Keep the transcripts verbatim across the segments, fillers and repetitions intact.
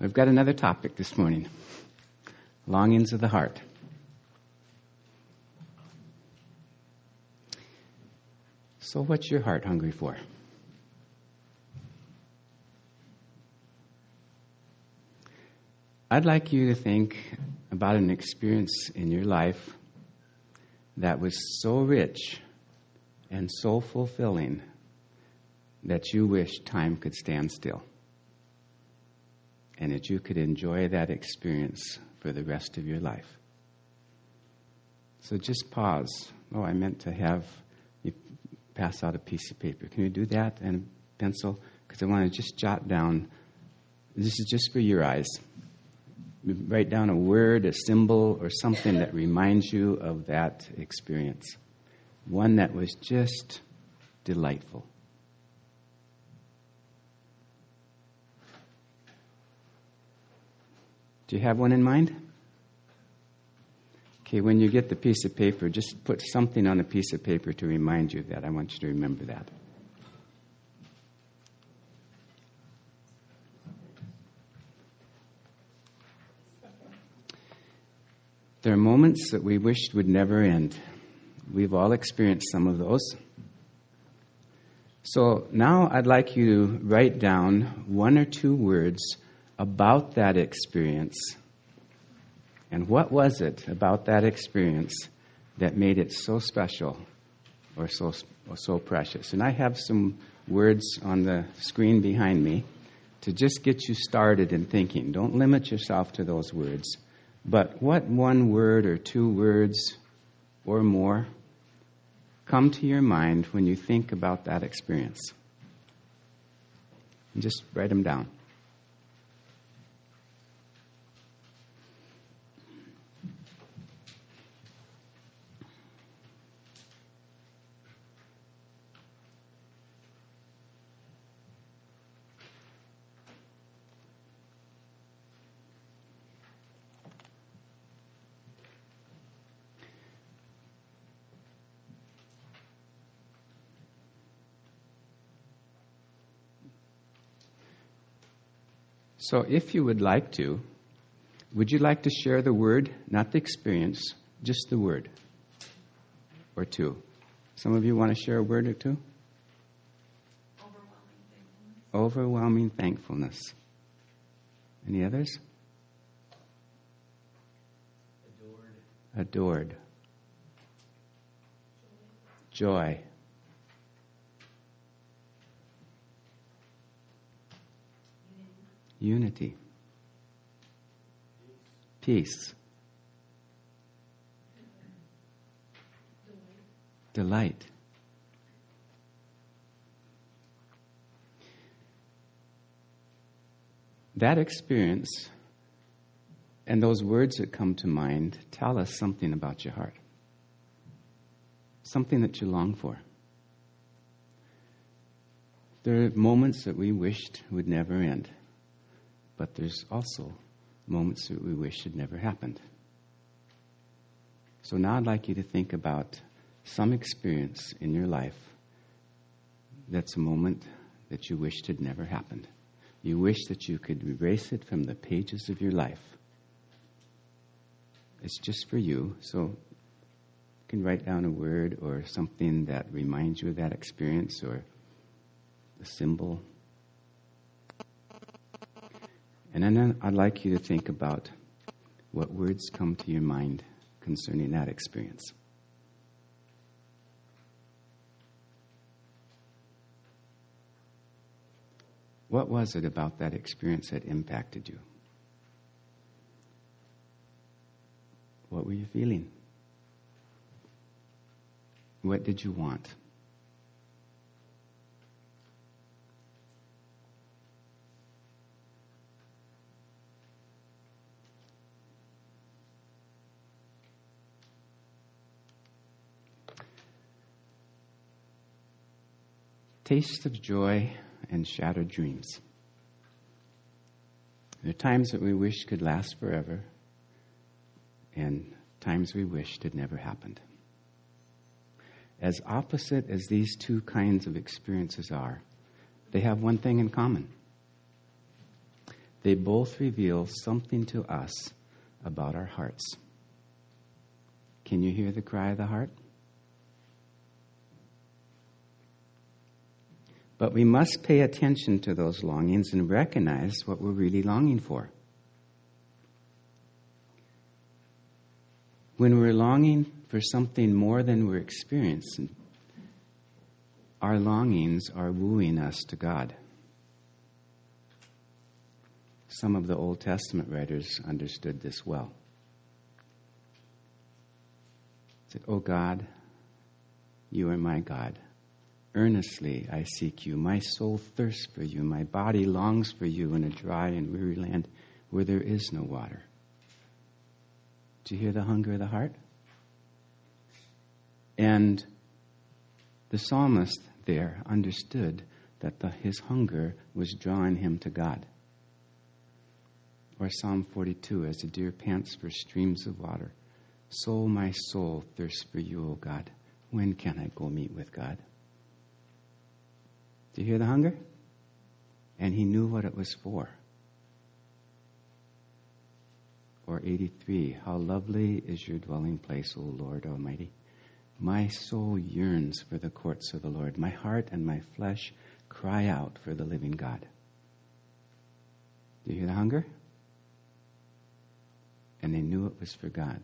We've got another topic this morning. Longings of the heart. So what's your heart hungry for? I'd like you to think about an experience in your life that was so rich and so fulfilling that you wish time could stand still and that you could enjoy that experience for the rest of your life. So just pause. Oh, I meant to have you pass out a piece of paper. Can you do that and a pencil? Because I want to just jot down. This is just for your eyes. Write down a word, a symbol, or something that reminds you of that experience. One that was just delightful. Do you have one in mind? Okay, when you get the piece of paper, just put something on a piece of paper to remind you of that. I want you to remember that. There are moments that we wished would never end. We've all experienced some of those. So now I'd like you to write down one or two words about that experience. And what was it about that experience that made it so special or so, or so precious? And I have some words on the screen behind me to just get you started in thinking. Don't limit yourself to those words. But what one word or two words or more come to your mind when you think about that experience? And just write them down. So if you would like to, would you like to share the word, not the experience, just the word or two? Some of you want to share a word or two? Overwhelming thankfulness. Overwhelming thankfulness. Any others? Adored. Adored. Joy. Unity. Peace. Delight. That experience and those words that come to mind tell us something about your heart. Something that you long for. There are moments that we wished would never end. But there's also moments that we wish had never happened. So now I'd like you to think about some experience in your life that's a moment that you wished had never happened. You wish that you could erase it from the pages of your life. It's just for you, so you can write down a word or something that reminds you of that experience or a symbol. And then I'd like you to think about what words come to your mind concerning that experience. What was it about that experience that impacted you? What were you feeling? What did you want? Taste of joy and shattered dreams. There are times that we wish could last forever, and times we wished had never happened. As opposite as these two kinds of experiences are, they have one thing in common. They both reveal something to us about our hearts. Can you hear the cry of the heart? But we must pay attention to those longings and recognize what we're really longing for. When we're longing for something more than we're experiencing, our longings are wooing us to God. Some of the Old Testament writers understood this well. They said, "Oh God, you are my God. Earnestly I seek you. My soul thirsts for you. My body longs for you in a dry and weary land where there is no water." Do you hear the hunger of the heart? And the psalmist there understood that the, his hunger was drawing him to God. Or Psalm forty-two, as the deer pants for streams of water, so my soul thirsts for you, O God. When can I go meet with God? Do you hear the hunger? And he knew what it was for. Or eighty-three, how lovely is your dwelling place, O Lord Almighty. My soul yearns for the courts of the Lord. My heart and my flesh cry out for the living God. Do you hear the hunger? And they knew it was for God.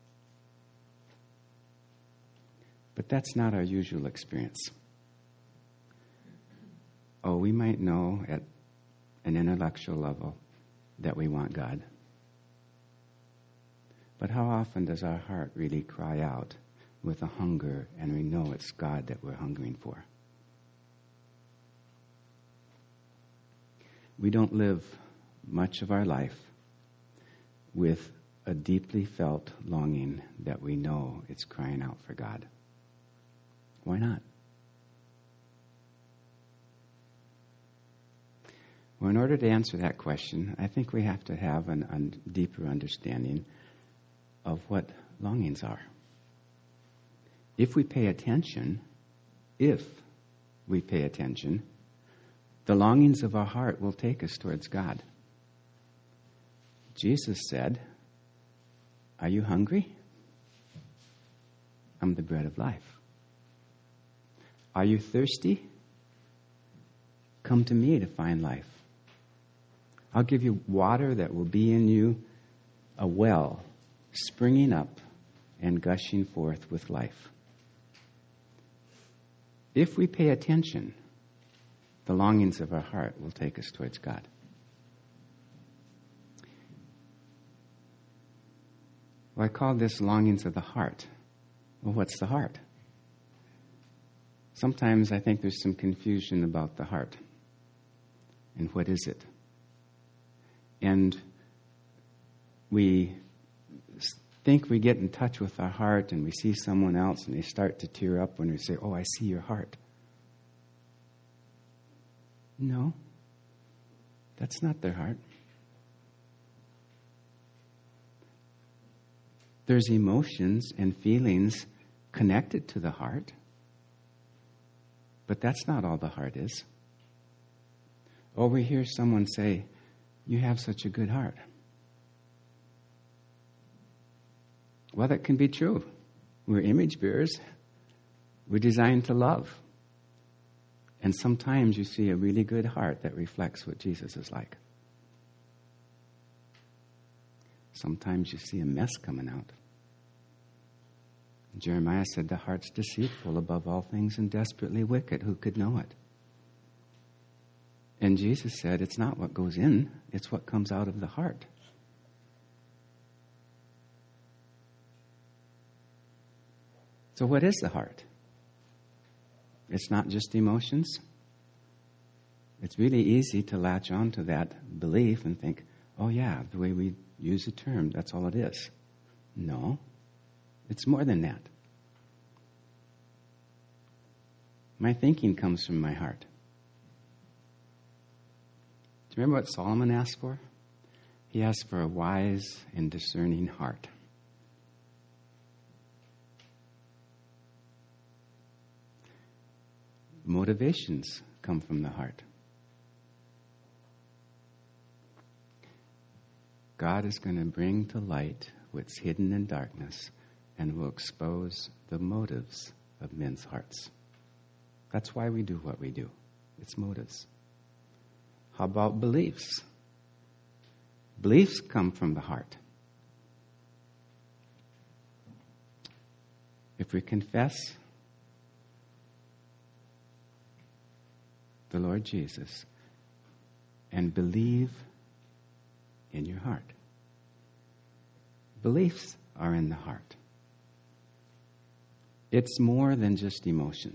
But that's not our usual experience. Oh, we might know at an intellectual level that we want God. But how often does our heart really cry out with a hunger and we know it's God that we're hungering for? We don't live much of our life with a deeply felt longing that we know it's crying out for God. Why not? Well, in order to answer that question, I think we have to have a un- deeper understanding of what longings are. If we pay attention, if we pay attention, the longings of our heart will take us towards God. Jesus said, "Are you hungry? I'm the bread of life. Are you thirsty? Come to me to find life. I'll give you water that will be in you, a well springing up and gushing forth with life." If we pay attention, the longings of our heart will take us towards God. Well, I call this longings of the heart. Well, what's the heart? Sometimes I think there's some confusion about the heart. And what is it? And we think we get in touch with our heart and we see someone else and they start to tear up when we say, "Oh, I see your heart." No, that's not their heart. There's emotions and feelings connected to the heart, but that's not all the heart is. Or we hear someone say, "You have such a good heart." Well, that can be true. We're image bearers. We're designed to love. And sometimes you see a really good heart that reflects what Jesus is like. Sometimes you see a mess coming out. Jeremiah said, "The heart's deceitful above all things and desperately wicked. Who could know it?" And Jesus said, it's not what goes in, it's what comes out of the heart. So what is the heart? It's not just emotions. It's really easy to latch on to that belief and think, oh yeah, the way we use the term, that's all it is. No, it's more than that. My thinking comes from my heart. Do you remember what Solomon asked for? He asked for a wise and discerning heart. Motivations come from the heart. God is going to bring to light what's hidden in darkness and will expose the motives of men's hearts. That's why we do what we do. It's motives. How about beliefs? Beliefs come from the heart. If we confess the Lord Jesus and believe in your heart. Beliefs are in the heart. It's more than just emotion.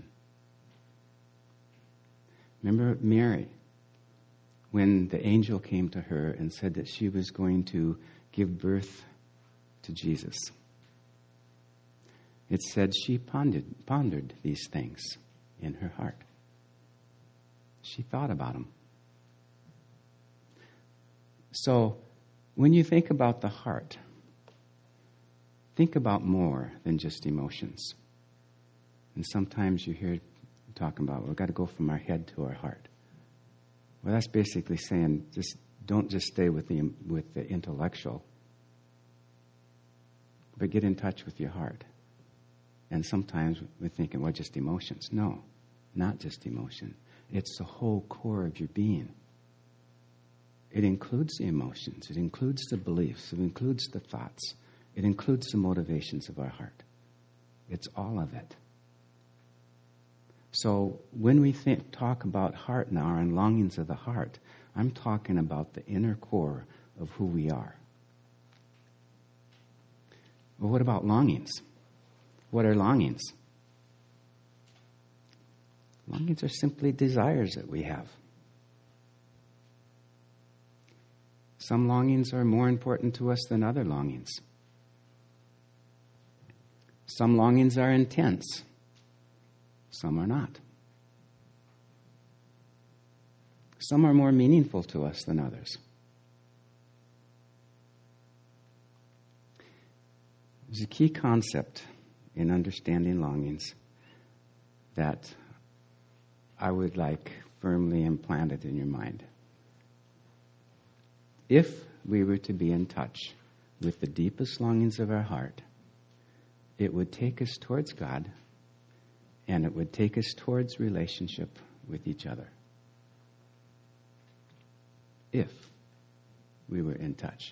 Remember Mary, when the angel came to her and said that she was going to give birth to Jesus. It said she pondered, pondered these things in her heart. She thought about them. So, when you think about the heart, think about more than just emotions. And sometimes you hear talking about, we've got to go from our head to our heart. Well, that's basically saying, just don't just stay with the with the intellectual, but get in touch with your heart. And sometimes we're thinking, well, just emotions. No, not just emotion. It's the whole core of your being. It includes the emotions. It includes the beliefs. It includes the thoughts. It includes the motivations of our heart. It's all of it. So when we think, talk about heart now and longings of the heart, I'm talking about the inner core of who we are. Well, what about longings? What are longings? Longings are simply desires that we have. Some longings are more important to us than other longings. Some longings are intense. Some are not. Some are more meaningful to us than others. There's a key concept in understanding longings that I would like firmly implanted in your mind. If we were to be in touch with the deepest longings of our heart, it would take us towards God, and it would take us towards relationship with each other. If we were in touch.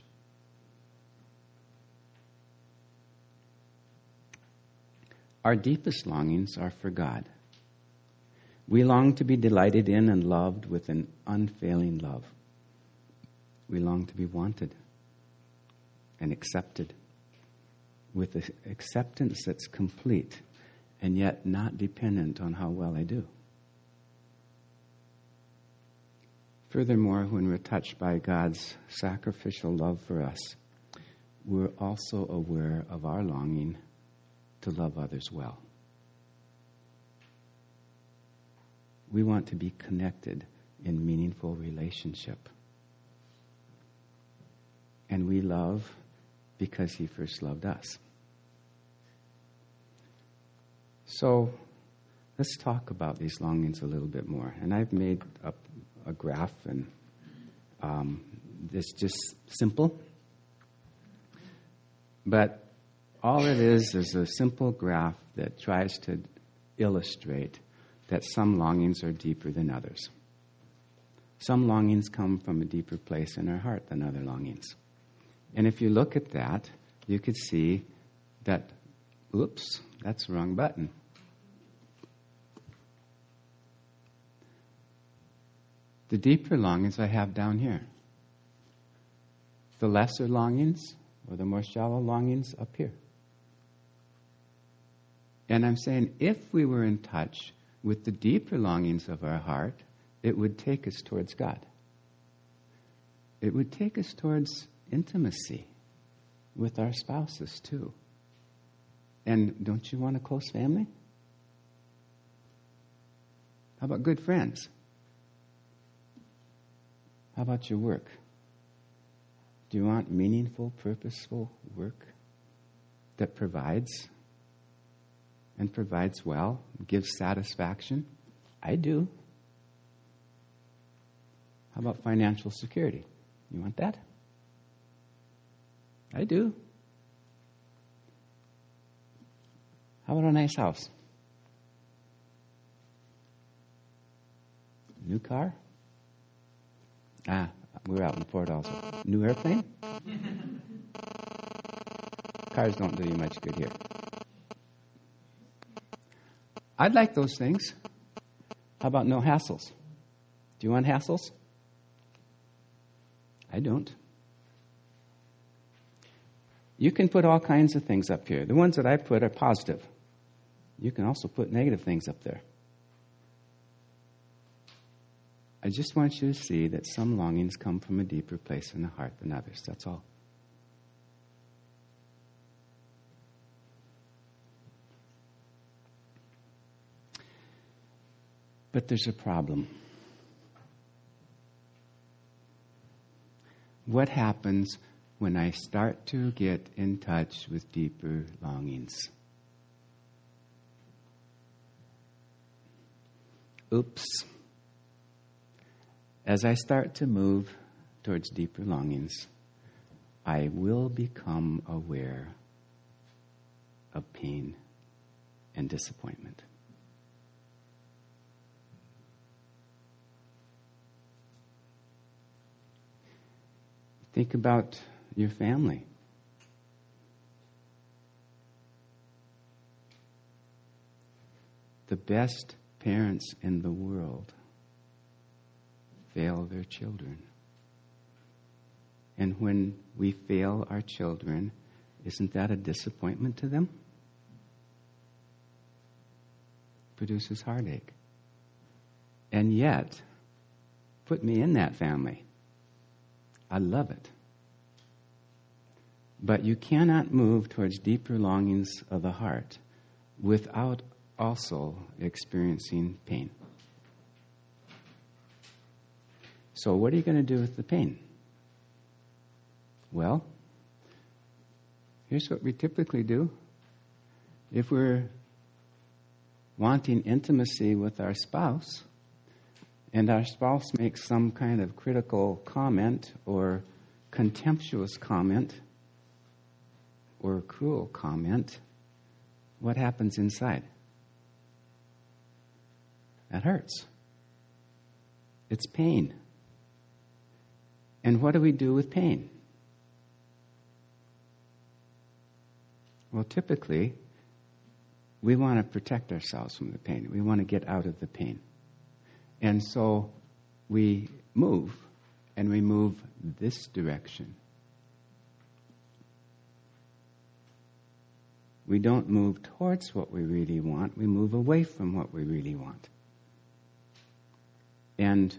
Our deepest longings are for God. We long to be delighted in and loved with an unfailing love. We long to be wanted and accepted with an acceptance that's complete and yet not dependent on how well I do. Furthermore, when we're touched by God's sacrificial love for us, we're also aware of our longing to love others well. We want to be connected in meaningful relationship. And we love because He first loved us. So let's talk about these longings a little bit more. And I've made up a graph, and um, it's just simple. But all it is is a simple graph that tries to illustrate that some longings are deeper than others. Some longings come from a deeper place in our heart than other longings. And if you look at that, you could see that, oops, that's the wrong button. The deeper longings I have down here. The lesser longings, or the more shallow longings, up here. And I'm saying, if we were in touch with the deeper longings of our heart, it would take us towards God. It would take us towards intimacy with our spouses too. And don't you want a close family? How about good friends? How about your work? Do you want meaningful, purposeful work that provides and provides well, gives satisfaction? I do. How about financial security? You want that? I do. How about a nice house? New car? Ah, we're out in Fort also. New airplane? Cars don't do you much good here. I'd like those things. How about no hassles? Do you want hassles? I don't. You can put all kinds of things up here. The ones that I put are positive. You can also put negative things up there. I just want you to see that some longings come from a deeper place in the heart than others. That's all. But there's a problem. What happens when I start to get in touch with deeper longings? Oops. As I start to move towards deeper longings, I will become aware of pain and disappointment. Think about your family. The best parents in the world fail their children. And when we fail our children, isn't that a disappointment to them? Produces heartache. And yet, put me in that family. I love it. But you cannot move towards deeper longings of the heart without also experiencing pain. So what are you going to do with the pain? Well, here's what we typically do. If we're wanting intimacy with our spouse, and our spouse makes some kind of critical comment or contemptuous comment or cruel comment, what happens inside? That hurts. It's pain. And what do we do with pain? Well, typically, we want to protect ourselves from the pain. We want to get out of the pain. And so we move, and we move this direction. We don't move towards what we really want. We move away from what we really want. And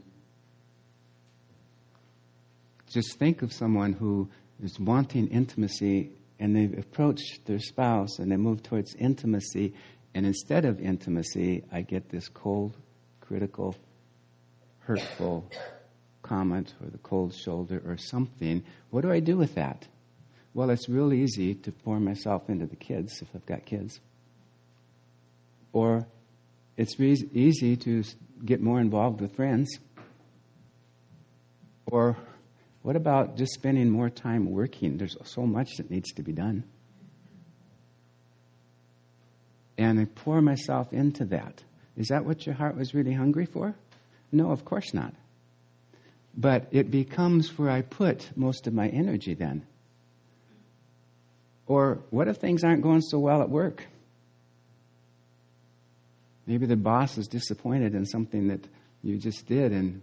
just think of someone who is wanting intimacy, and they've approached their spouse, and they move towards intimacy, and instead of intimacy, I get this cold, critical, hurtful comment or the cold shoulder or something. What do I do with that? Well, it's real easy to pour myself into the kids if I've got kids. Or it's re- easy to get more involved with friends. Or what about just spending more time working? There's so much that needs to be done. And I pour myself into that. Is that what your heart was really hungry for? No, of course not. But it becomes where I put most of my energy then. Or what if things aren't going so well at work? Maybe the boss is disappointed in something that you just did, and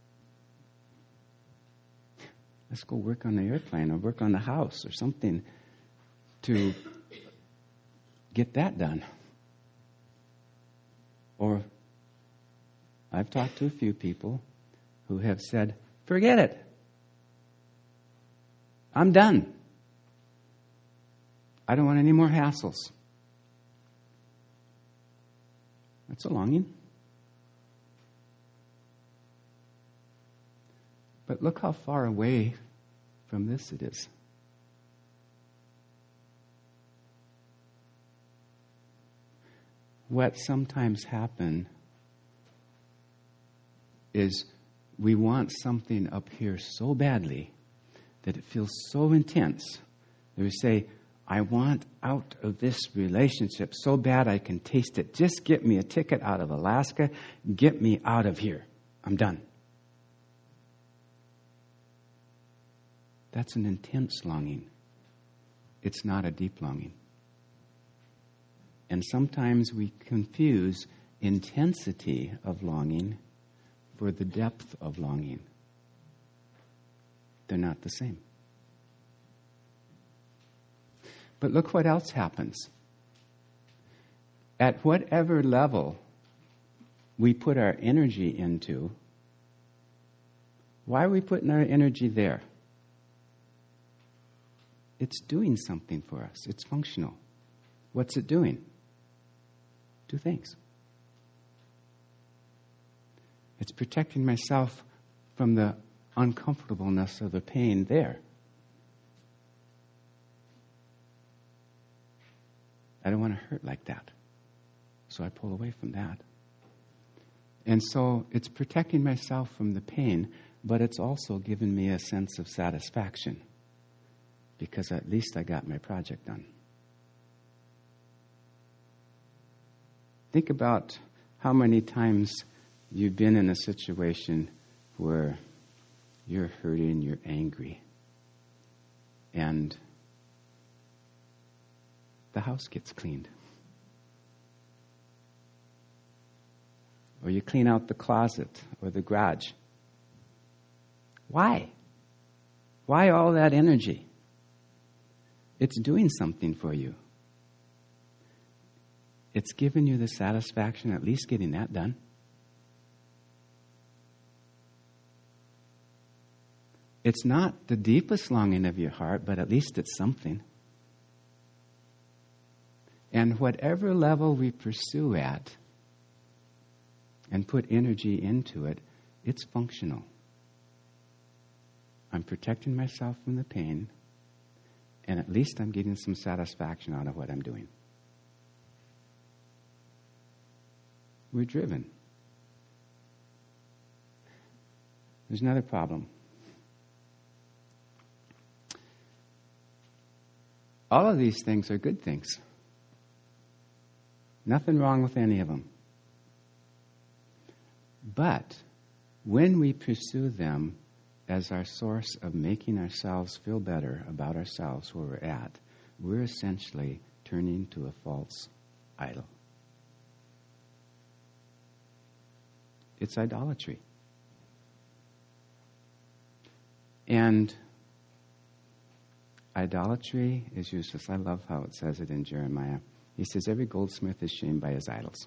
let's go work on the airplane or work on the house or something to get that done. Or I've talked to a few people who have said, forget it. I'm done. I don't want any more hassles. That's a longing. But look how far away from this it is. What sometimes happens is we want something up here so badly that it feels so intense They would say, I want out of this relationship so bad I can taste it. Just get me a ticket out of Alaska. Get me out of here. I'm done. That's an intense longing. It's not a deep longing. And sometimes we confuse intensity of longing for the depth of longing. They're not the same. But look what else happens. At whatever level we put our energy into, why are we putting our energy there? It's doing something for us. It's functional. What's it doing? Two things. It's protecting myself from the uncomfortableness of the pain there. I don't want to hurt like that. So I pull away from that. And so it's protecting myself from the pain, but it's also giving me a sense of satisfaction because at least I got my project done. Think about how many times you've been in a situation where you're hurting, you're angry, and the house gets cleaned. Or you clean out the closet or the garage. Why? Why all that energy? It's doing something for you. It's giving you the satisfaction, at least getting that done. It's not the deepest longing of your heart, but at least it's something. And whatever level we pursue at and put energy into it, it's functional. I'm protecting myself from the pain, and at least I'm getting some satisfaction out of what I'm doing. We're driven. There's another problem. All of these things are good things. Nothing wrong with any of them. But when we pursue them as our source of making ourselves feel better about ourselves where we're at, we're essentially turning to a false idol. It's idolatry. And idolatry is useless. I love how it says it in Jeremiah. He says, every goldsmith is shamed by his idols.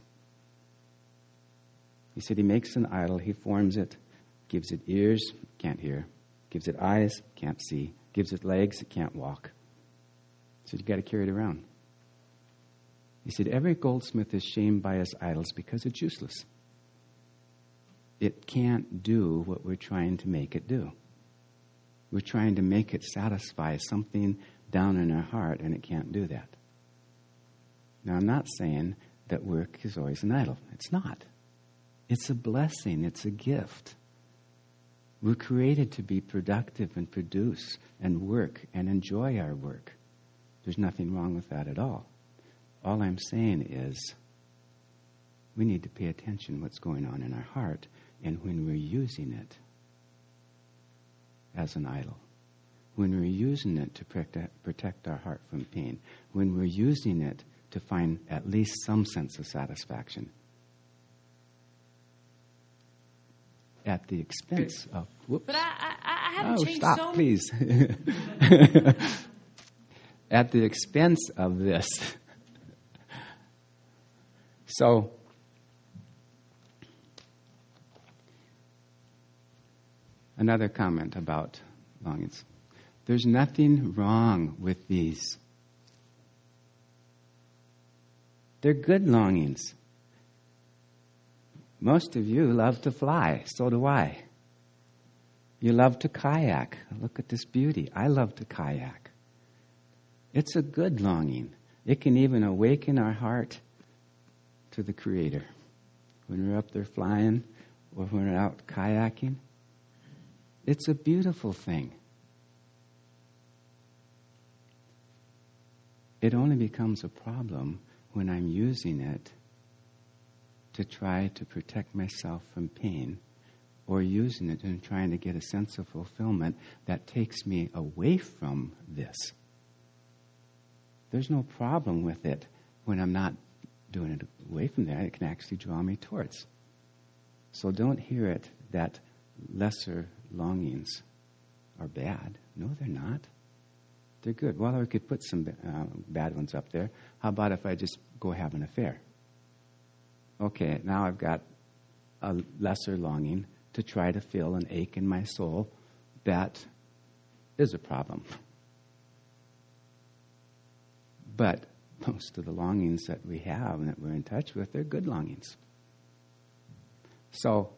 He said he makes an idol, he forms it, gives it ears, can't hear, gives it eyes, can't see, gives it legs, it can't walk. He said, you've got to carry it around. He said, every goldsmith is shamed by his idols because it's useless. It can't do what we're trying to make it do. We're trying to make it satisfy something down in our heart, and it can't do that. Now, I'm not saying that work is always an idol. It's not. It's a blessing. It's a gift. We're created to be productive and produce and work and enjoy our work. There's nothing wrong with that at all. All I'm saying is we need to pay attention to what's going on in our heart and when we're using it as an idol, when we're using it to protect, protect our heart from pain, when we're using it to find at least some sense of satisfaction at the expense of... Whoops. But I, I, I haven't oh, changed stop, so... please. At the expense of this. So, another comment about longings. There's nothing wrong with these. They're good longings. Most of you love to fly. So do I. You love to kayak. Look at this beauty. I love to kayak. It's a good longing. It can even awaken our heart to the Creator. When we're up there flying or when we're out kayaking, it's a beautiful thing. It only becomes a problem when I'm using it to try to protect myself from pain, or using it and trying to get a sense of fulfillment that takes me away from this. There's no problem with it when I'm not doing it away from there. It can actually draw me towards. So don't hear it that lesser longings are bad. No, they're not. They're good. Well, I could put some uh, bad ones up there. How about if I just go have an affair? Okay, now I've got a lesser longing to try to fill an ache in my soul that is a problem. But most of the longings that we have and that we're in touch with, they're good longings. So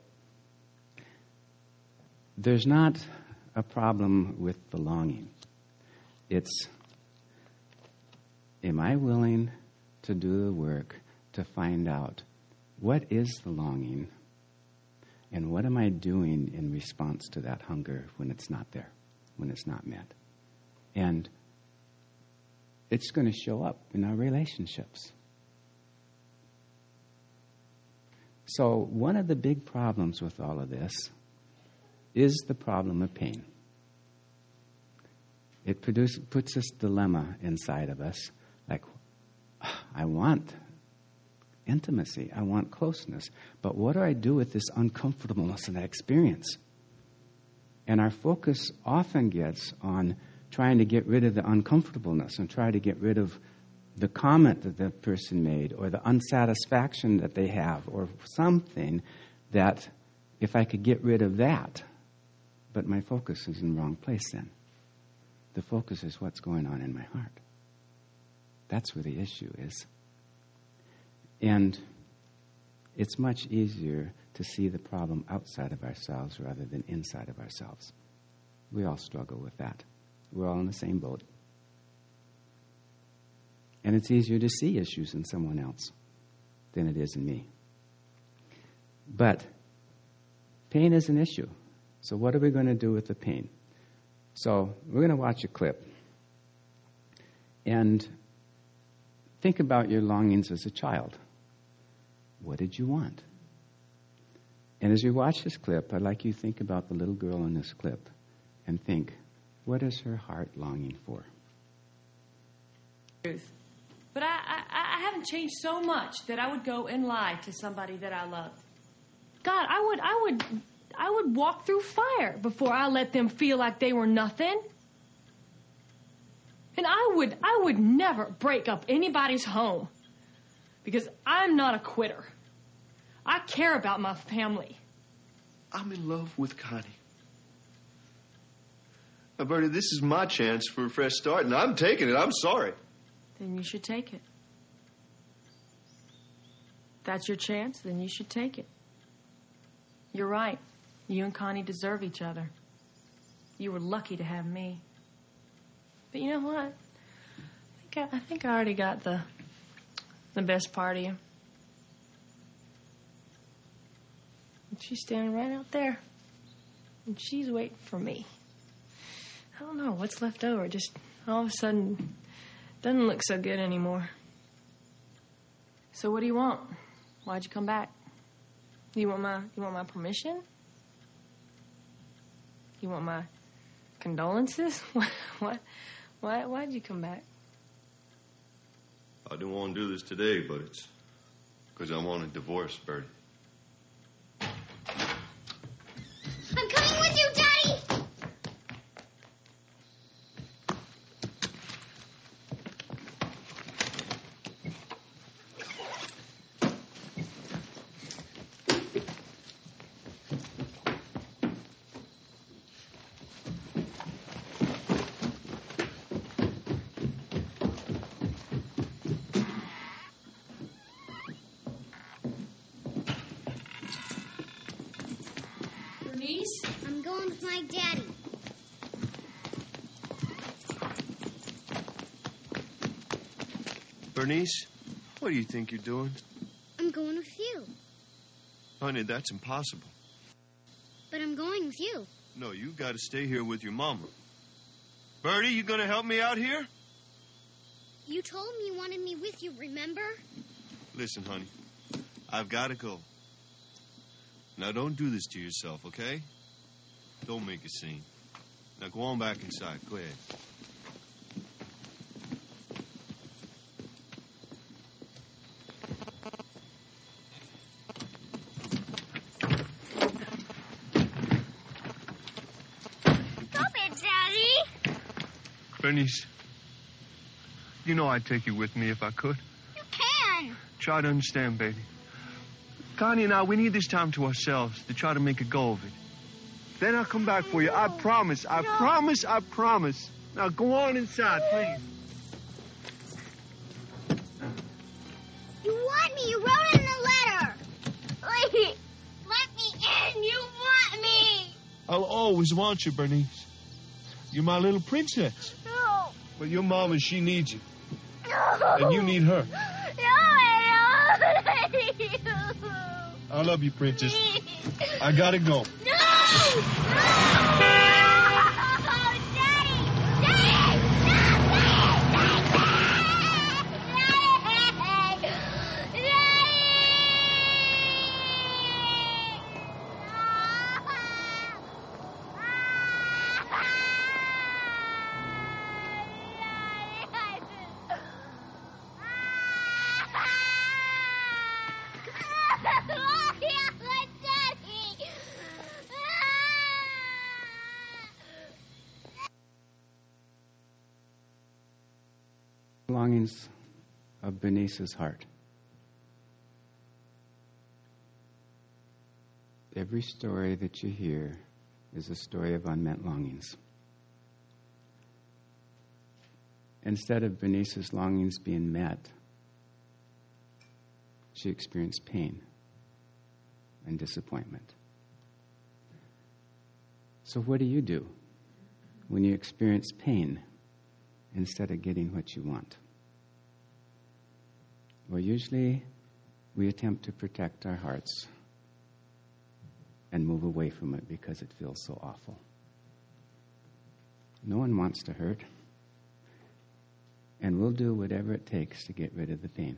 there's not a problem with the longing. It's, am I willing to do the work to find out what is the longing and what am I doing in response to that hunger when it's not there, when it's not met? And it's going to show up in our relationships. So one of the big problems with all of this is the problem of pain. It produce, puts this dilemma inside of us, like, I want intimacy, I want closeness, but what do I do with this uncomfortableness in that experience? And our focus often gets on trying to get rid of the uncomfortableness and try to get rid of the comment that the person made or the unsatisfaction that they have or something that if I could get rid of that, but my focus is in the wrong place then. The focus is what's going on in my heart. That's where the issue is. And it's much easier to see the problem outside of ourselves rather than inside of ourselves. We all struggle with that. We're all in the same boat. And it's easier to see issues in someone else than it is in me. But pain is an issue. So what are we going to do with the pain? So we're going to watch a clip. And think about your longings as a child. What did you want? And as you watch this clip, I'd like you to think about the little girl in this clip and think, what is her heart longing for? Truth. But I, I, I haven't changed so much that I would go and lie to somebody that I loved. God, I would, I would, I would walk through fire before I let them feel like they were nothing. And I would, I would never break up anybody's home because I'm not a quitter. I care about my family. I'm in love with Connie. Now, Bertie, this is my chance for a fresh start, and I'm taking it. I'm sorry. Then you should take it. If that's your chance, then you should take it. You're right. You and Connie deserve each other. You were lucky to have me. But you know what? I think I, I, think I already got the, the best part of you. And she's standing right out there. And she's waiting for me. I don't know what's left over. Just all of a sudden doesn't look so good anymore. So what do you want? Why'd you come back? You want my you want my permission? You want my condolences? What what why why'd you come back? I didn't want to do this today, but it's because I want a divorce, Bertie. I'm coming with you, Daddy! I'm going with my daddy. Bernice, what do you think you're doing? I'm going with you. Honey, that's impossible. But I'm going with you. No, you got to stay here with your mama. Bertie, you going to help me out here? You told me you wanted me with you, remember? Listen, honey, I've got to go. Now, don't do this to yourself, okay? Don't make a scene. Now, go on back inside. Go ahead. Stop it, Daddy. Bernice, you know I'd take you with me if I could. You can. Try to understand, baby. Connie and I, we need this time to ourselves to try to make a go of it. Then I'll come back for you. I promise. I No. promise. I promise. Now go on inside, please. You want me. You wrote it in a letter. Please, let me in. You want me. I'll always want you, Bernice. You're my little princess. No. But your mama, she needs you. No. And you need her. No, I don't need you. I love you, princess. I gotta go. No! No! Daddy! Daddy! Daddy! Longings of Bernice's heart. Every story that you hear is a story of unmet longings. Instead of Bernice's longings being met, she experienced pain and disappointment. So what do you do when you experience pain instead of getting what you want? Well, usually we attempt to protect our hearts and move away from it because it feels so awful. No one wants to hurt, and we'll do whatever it takes to get rid of the pain.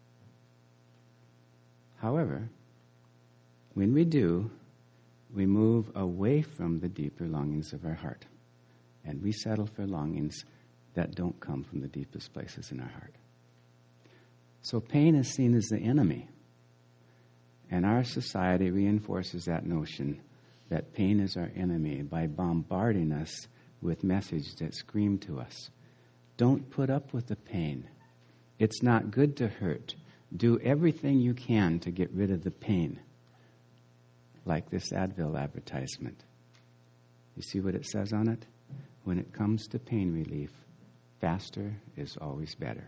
However, when we do, we move away from the deeper longings of our heart, and we settle for longings that don't come from the deepest places in our heart. So pain is seen as the enemy, and our society reinforces that notion that pain is our enemy by bombarding us with messages that scream to us, don't put up with the pain. It's not good to hurt. Do everything you can to get rid of the pain. Like this Advil advertisement. You see what it says on it? When it comes to pain relief, faster is always better.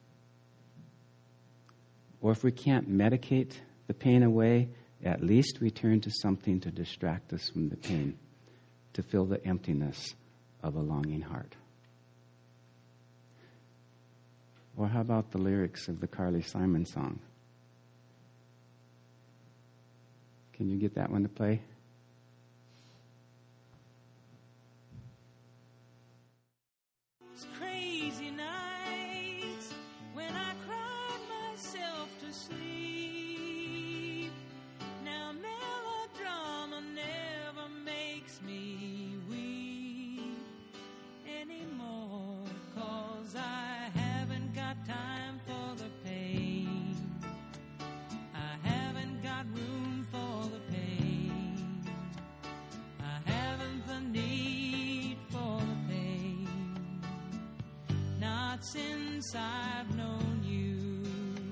Or if we can't medicate the pain away, at least we turn to something to distract us from the pain, to fill the emptiness of a longing heart. Or how about the lyrics of the Carly Simon song? Can you get that one to play? Crazy nights when I cried myself to sleep. Now melodrama never makes me weep anymore, 'cause I haven't got time for the pain. I haven't got room for the pain. I haven't the need for the pain. Not since I've known you.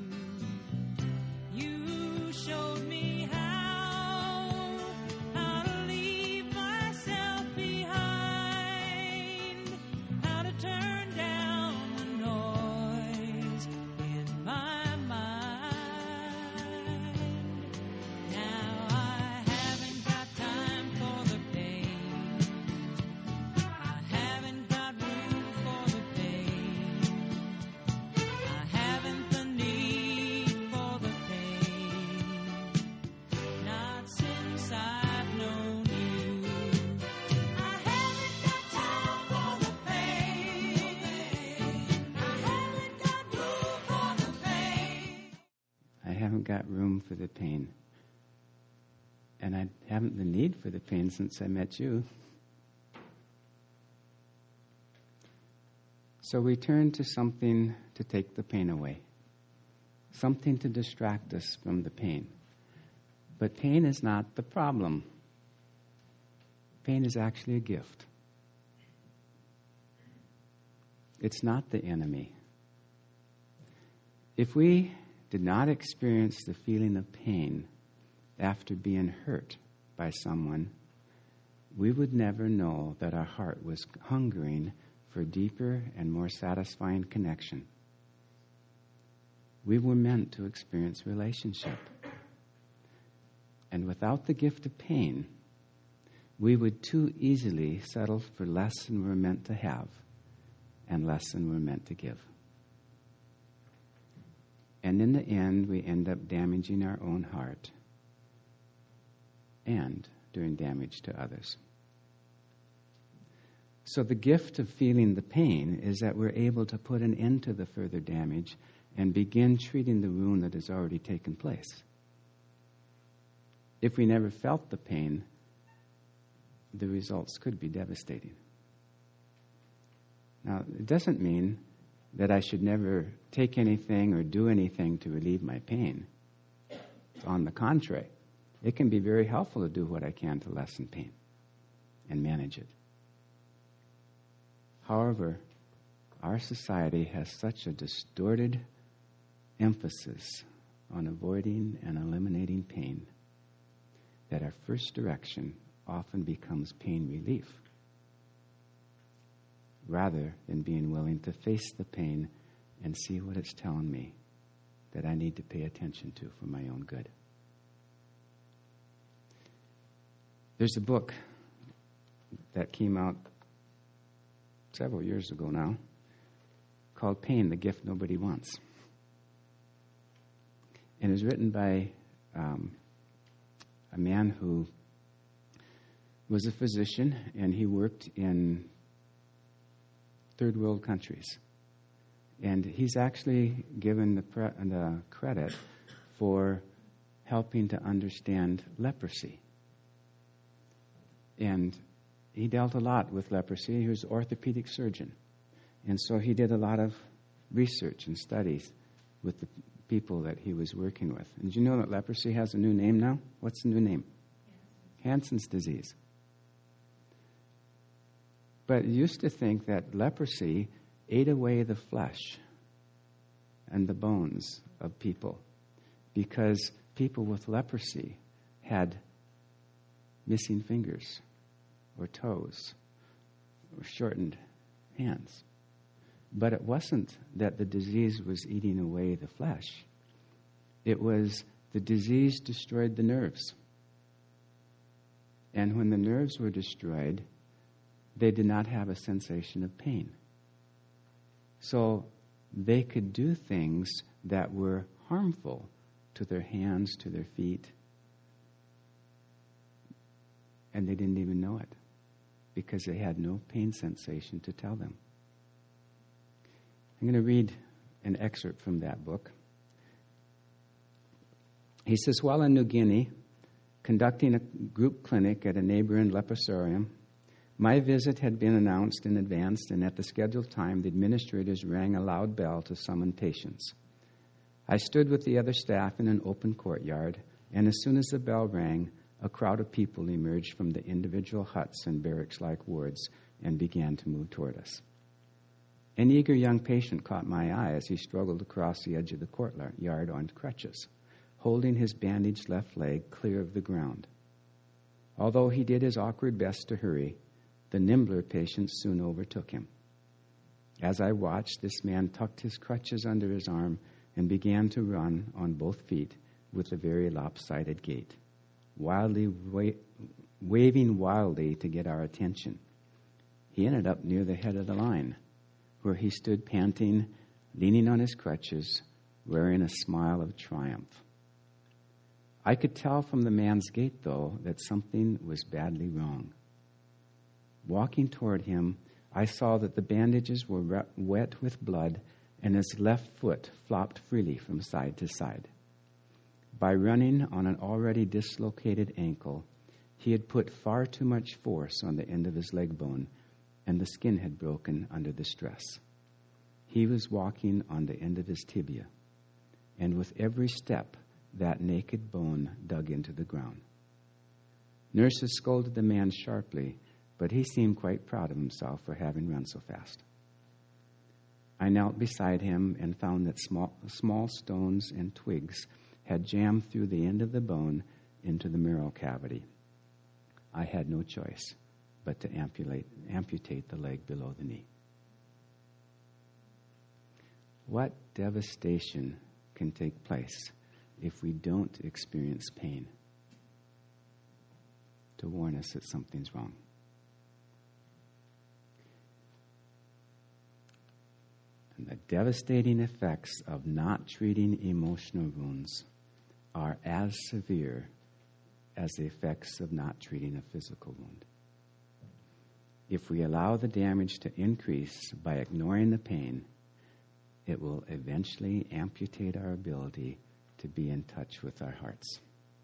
You showed me how, how to leave myself behind, how to turn down the noise in my mind. Now I haven't got time for the pain. I haven't got room for the pain. I haven't got room for the pain. And I haven't the need for the pain since I met you. So we turn to something to take the pain away, something to distract us from the pain. But pain is not the problem. Pain is actually a gift. It's not the enemy. If we did not experience the feeling of pain after being hurt by someone, we would never know that our heart was hungering for deeper and more satisfying connection. We were meant to experience relationship. And without the gift of pain, we would too easily settle for less than we're meant to have and less than we're meant to give. And in the end, we end up damaging our own heart and doing damage to others. So the gift of feeling the pain is that we're able to put an end to the further damage and begin treating the wound that has already taken place. If we never felt the pain, the results could be devastating. Now, it doesn't mean that I should never take anything or do anything to relieve my pain. On the contrary, it can be very helpful to do what I can to lessen pain and manage it. However, our society has such a distorted emphasis on avoiding and eliminating pain that our first direction often becomes pain relief, rather than being willing to face the pain and see what it's telling me that I need to pay attention to for my own good. There's a book that came out several years ago now called Pain, the Gift Nobody Wants. And it was written by um, a man who was a physician, and he worked in third world countries. And he's actually given the, pre- the credit for helping to understand leprosy. And he dealt a lot with leprosy. He was an orthopedic surgeon. And so he did a lot of research and studies with the people that he was working with. And did you know that leprosy has a new name now? What's the new name? Hansen's disease. But you used to think that leprosy ate away the flesh and the bones of people because people with leprosy had missing fingers or toes or shortened hands. But it wasn't that the disease was eating away the flesh. It was the disease destroyed the nerves. And when the nerves were destroyed, they did not have a sensation of pain. So they could do things that were harmful to their hands, to their feet, and they didn't even know it because they had no pain sensation to tell them. I'm going to read an excerpt from that book. He says, while in New Guinea, conducting a group clinic at a neighboring leprosarium, my visit had been announced in advance, and at the scheduled time, the administrators rang a loud bell to summon patients. I stood with the other staff in an open courtyard, and as soon as the bell rang, a crowd of people emerged from the individual huts and barracks-like wards and began to move toward us. An eager young patient caught my eye as he struggled across the edge of the courtyard on crutches, holding his bandaged left leg clear of the ground. Although he did his awkward best to hurry, the nimbler patient soon overtook him. As I watched, this man tucked his crutches under his arm and began to run on both feet with a very lopsided gait, wildly wa- waving wildly to get our attention. He ended up near the head of the line, where he stood panting, leaning on his crutches, wearing a smile of triumph. I could tell from the man's gait, though, that something was badly wrong. Walking toward him, I saw that the bandages were re- wet with blood, and his left foot flopped freely from side to side. By running on an already dislocated ankle, he had put far too much force on the end of his leg bone, and the skin had broken under the stress. He was walking on the end of his tibia, and with every step, that naked bone dug into the ground. Nurses scolded the man sharply, but he seemed quite proud of himself for having run so fast. I knelt beside him and found that small, small stones and twigs had jammed through the end of the bone into the marrow cavity. I had no choice but to amputate, amputate the leg below the knee. What devastation can take place if we don't experience pain to warn us that something's wrong? And the devastating effects of not treating emotional wounds are as severe as the effects of not treating a physical wound. If we allow the damage to increase by ignoring the pain, it will eventually amputate our ability to be in touch with our hearts.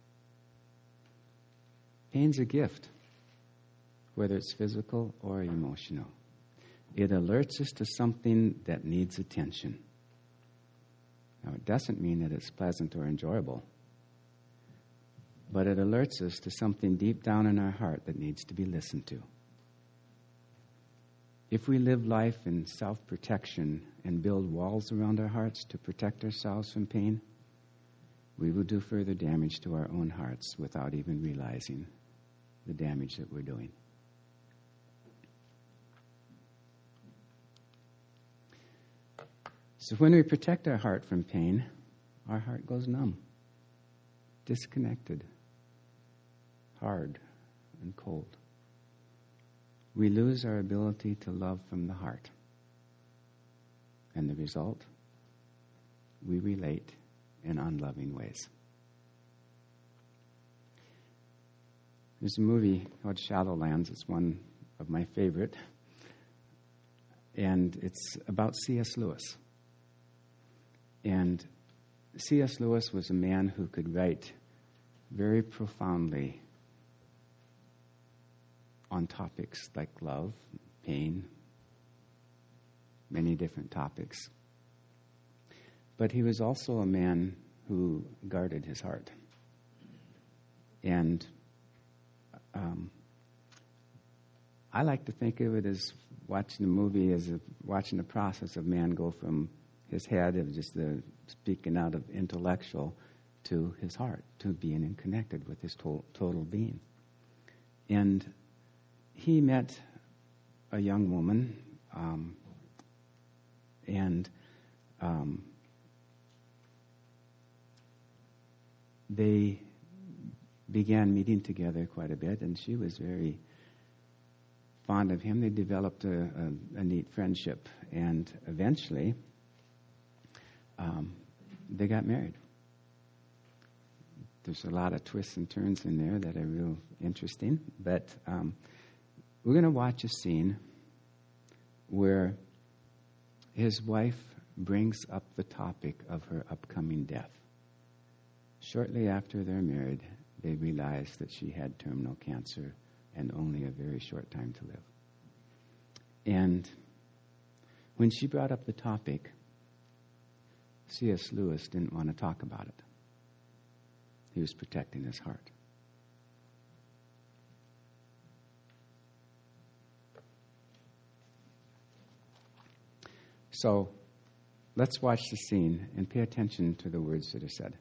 Pain's a gift, whether it's physical or emotional. It alerts us to something that needs attention. Now, it doesn't mean that it's pleasant or enjoyable, but it alerts us to something deep down in our heart that needs to be listened to. If we live life in self-protection and build walls around our hearts to protect ourselves from pain, we will do further damage to our own hearts without even realizing the damage that we're doing. So when we protect our heart from pain, our heart goes numb, disconnected, hard, and cold. We lose our ability to love from the heart. And the result? We relate in unloving ways. There's a movie called Shadowlands. It's one of my favorite. And it's about C S Lewis. And C S Lewis was a man who could write very profoundly on topics like love, pain, many different topics. But he was also a man who guarded his heart. And um, I like to think of it as watching a movie as a, watching the process of man go from his head of just the speaking out of intellectual to his heart, to being connected with his to- total being. And he met a young woman, um, and um, they began meeting together quite a bit, and she was very fond of him. They developed a, a, a neat friendship, and eventually um, they got married. There's a lot of twists and turns in there that are real interesting, but um, we're going to watch a scene where his wife brings up the topic of her upcoming death. Shortly after they're married, they realize that she had terminal cancer and only a very short time to live. And when she brought up the topic, C S Lewis didn't want to talk about it. He was protecting his heart. So let's watch the scene and pay attention to the words that are said.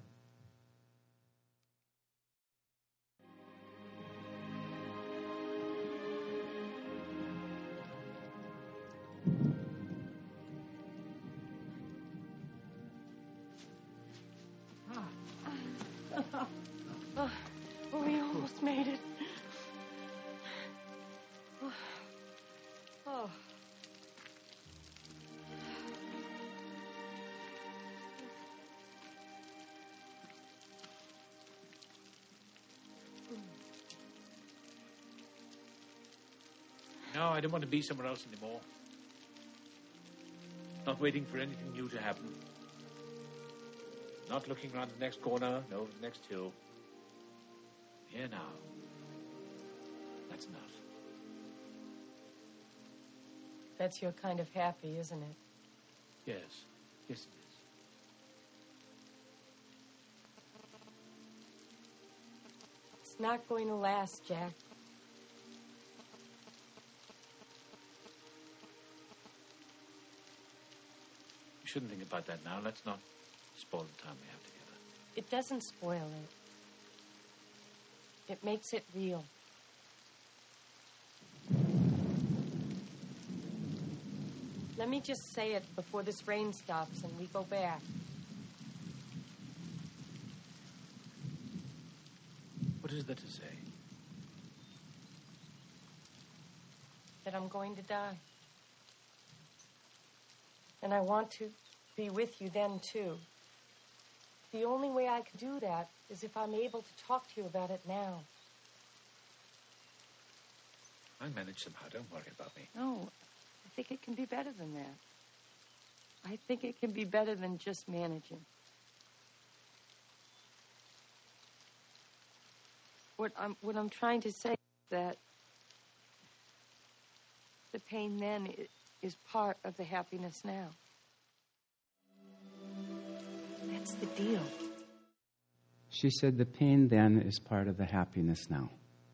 Oh, we almost made it. Oh. Oh. No, I don't want to be somewhere else anymore. Not waiting for anything new to happen. Not looking around the next corner, no, the next hill. Here now. That's enough. That's your kind of happy, isn't it? Yes. Yes, it is. It's not going to last, Jack. We shouldn't think about that now. Let's not spoil the time we have together. It doesn't spoil it. It makes it real. Let me just say it before this rain stops and we go back. What is there to say? That I'm going to die. And I want to be with you then, too. The only way I can do that is if I'm able to talk to you about it now. I'll manage somehow. Don't worry about me. No, I think it can be better than that. I think it can be better than just managing. What I'm, what I'm trying to say is that the pain then i- is part of the happiness now. That's the deal. She said the pain then is part of the happiness now.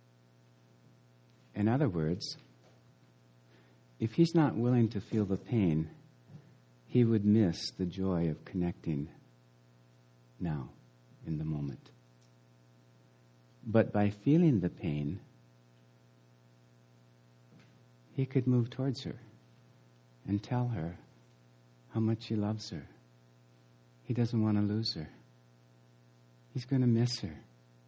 In other words, if he's not willing to feel the pain, he would miss the joy of connecting now, in the moment. But by feeling the pain, he could move towards her and tell her how much he loves her. He doesn't want to lose her. He's going to miss her.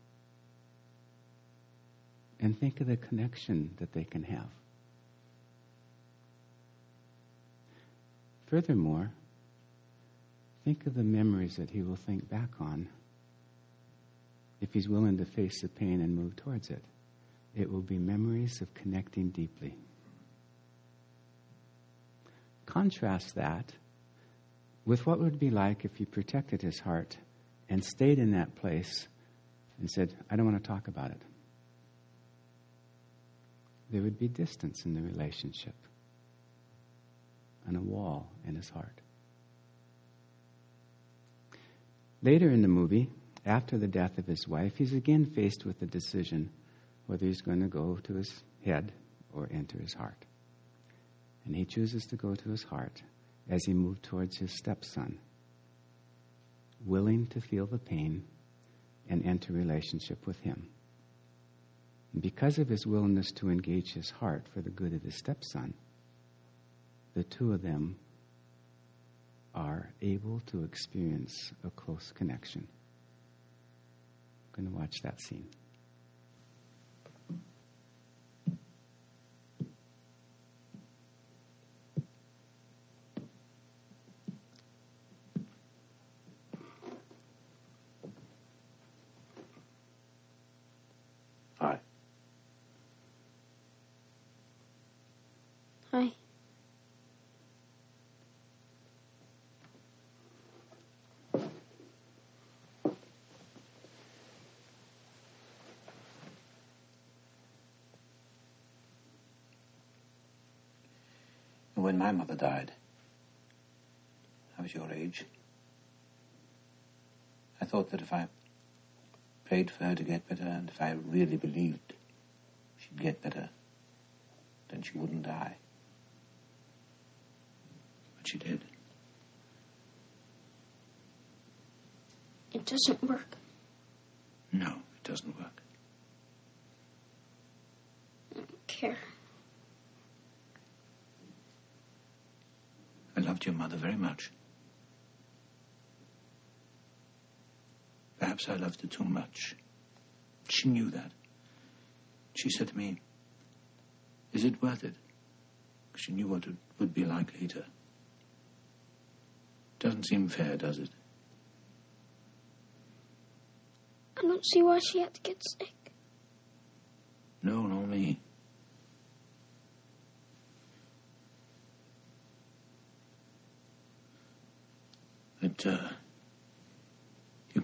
And think of the connection that they can have. Furthermore, think of the memories that he will think back on if he's willing to face the pain and move towards it. It will be memories of connecting deeply. Contrast that with what would it be like if you protected his heart and stayed in that place and said, I don't want to talk about it. There would be distance in the relationship and a wall in his heart. Later in the movie, after the death of his wife, he's again faced with the decision whether he's going to go to his head or enter his heart. And he chooses to go to his heart as he moved towards his stepson, willing to feel the pain and enter relationship with him. And because of his willingness to engage his heart for the good of his stepson, the two of them are able to experience a close connection. I'm going to watch that scene. Hi. Hi. When my mother died, I was your age. I thought that if I prayed for her to get better, and if I really believed she'd get better, then she wouldn't die. But she did. It doesn't work. No, it doesn't work. I don't care. I loved your mother very much. Perhaps I loved her too much. She knew that. She said to me, is it worth it? Because she knew what it would be like later. Doesn't seem fair, does it? I don't see why she had to get sick. No, nor me. It, uh,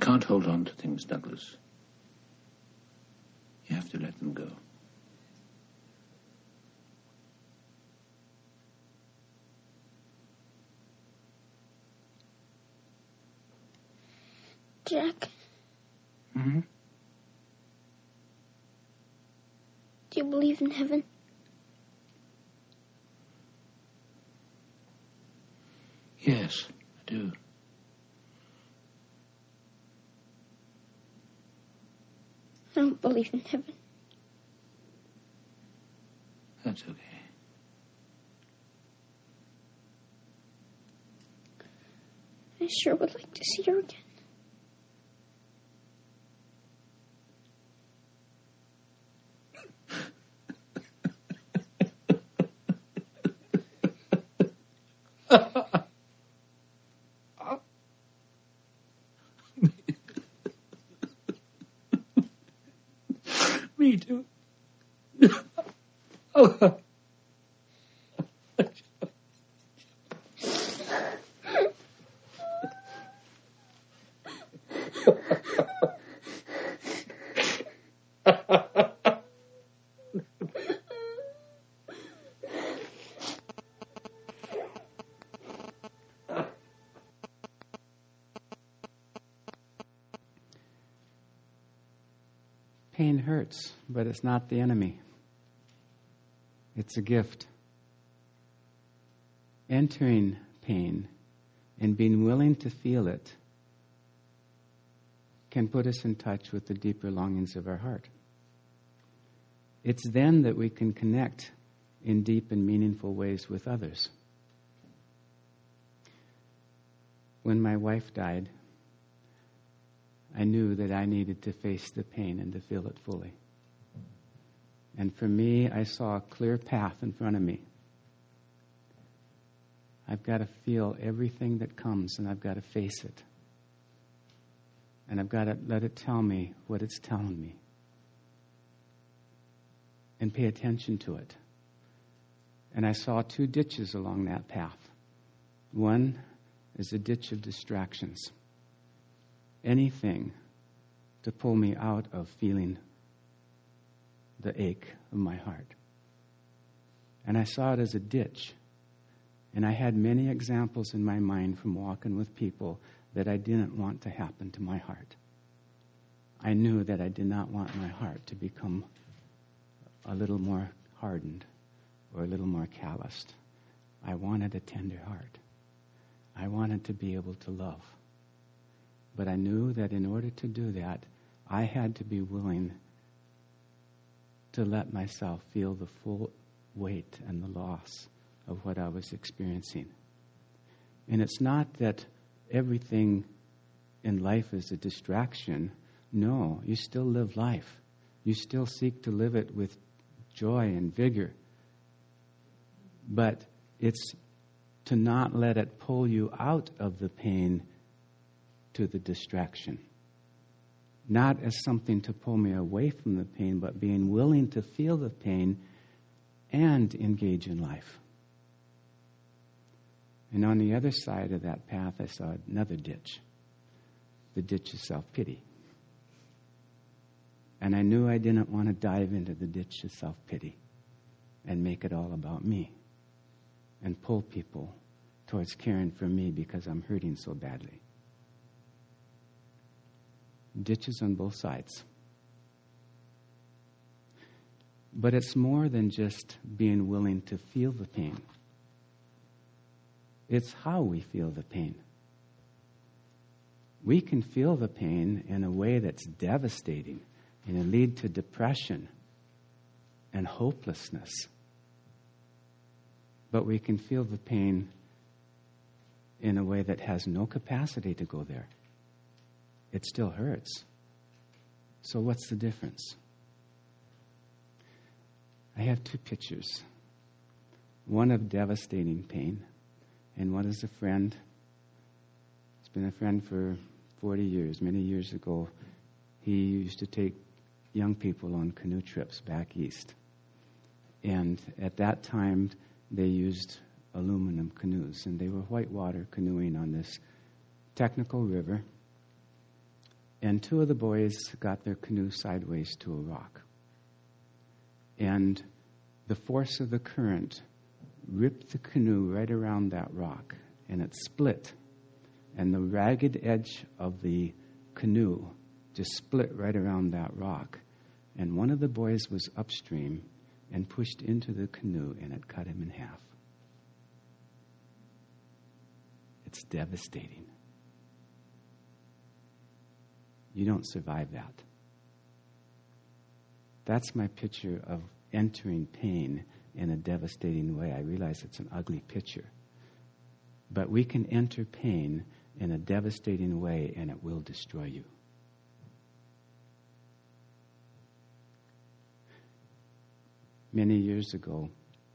can't hold on to things, Douglas. You have to let them go. Jack, Mm-hmm. do you believe in heaven? Yes, I do. I don't believe in heaven. That's okay. I sure would like to see her again. Me too. Oh. Pain hurts, but it's not the enemy. It's a gift. Entering pain and being willing to feel it can put us in touch with the deeper longings of our heart. It's then that we can connect in deep and meaningful ways with others. When my wife died, I knew that I needed to face the pain and to feel it fully. And for me, I saw a clear path in front of me. I've got to feel everything that comes, and I've got to face it. And I've got to let it tell me what it's telling me. And pay attention to it. And I saw two ditches along that path. One is a ditch of distractions. Anything to pull me out of feeling the ache of my heart. And I saw it as a ditch. And I had many examples in my mind from walking with people that I didn't want to happen to my heart. I knew that I did not want my heart to become a little more hardened or a little more calloused. I wanted a tender heart. I wanted to be able to love. But I knew that in order to do that, I had to be willing to let myself feel the full weight and the loss of what I was experiencing. And it's not that everything in life is a distraction. No, you still live life. You still seek to live it with joy and vigor. But it's to not let it pull you out of the pain to the distraction. Not as something to pull me away from the pain, but being willing to feel the pain and engage in life. And on the other side of that path, I saw another ditch. The ditch of self-pity. And I knew I didn't want to dive into the ditch of self-pity and make it all about me and pull people towards caring for me because I'm hurting so badly. Ditches on both sides. But it's more than just being willing to feel the pain. It's how we feel the pain. We can feel the pain in a way that's devastating and it lead to depression and hopelessness. But we can feel the pain in a way that has no capacity to go there. It still hurts. So what's the difference? I have two pictures. One of devastating pain, and one is a friend. He's been a friend for forty years. Many years ago, he used to take young people on canoe trips back east. And at that time, they used aluminum canoes, and they were whitewater canoeing on this technical river. And two of the boys got their canoe sideways to a rock. And the force of the current ripped the canoe right around that rock, and it split. And the ragged edge of the canoe just split right around that rock. And one of the boys was upstream and pushed into the canoe, and it cut him in half. It's devastating. You don't survive that. That's my picture of entering pain in a devastating way. I realize it's an ugly picture. But we can enter pain in a devastating way, and it will destroy you. Many years ago,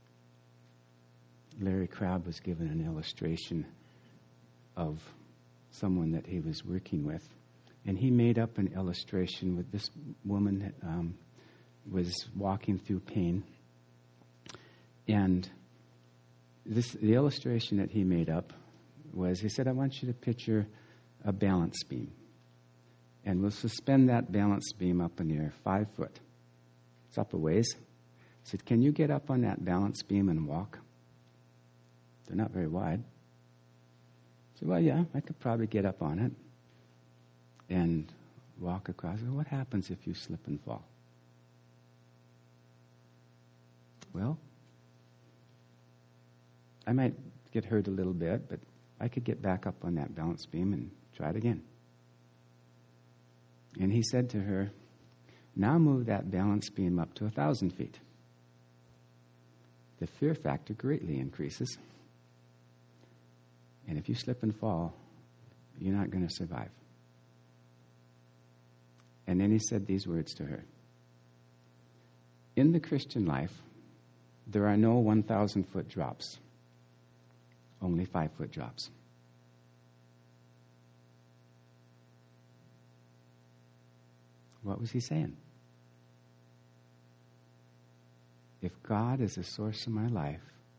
Larry Crabb was given an illustration of someone that he was working with. And he made up an illustration with this woman um, was walking through pain. And this the illustration that he made up was, he said, I want you to picture a balance beam. And we'll suspend that balance beam up in the air, five foot. It's up a ways. He said, can you get up on that balance beam and walk? They're not very wide. I said, well, yeah, I could probably get up on it and walk across. Well, what happens if you slip and fall? Well, I might get hurt a little bit, but I could get back up on that balance beam and try it again. And he said to her, now move that balance beam up to a thousand feet. The fear factor greatly increases. And if you slip and fall, you're not going to survive. And then he said these words to her. In the Christian life, there are no one thousand foot drops, only five foot drops. What was he saying? If God is the source of my life,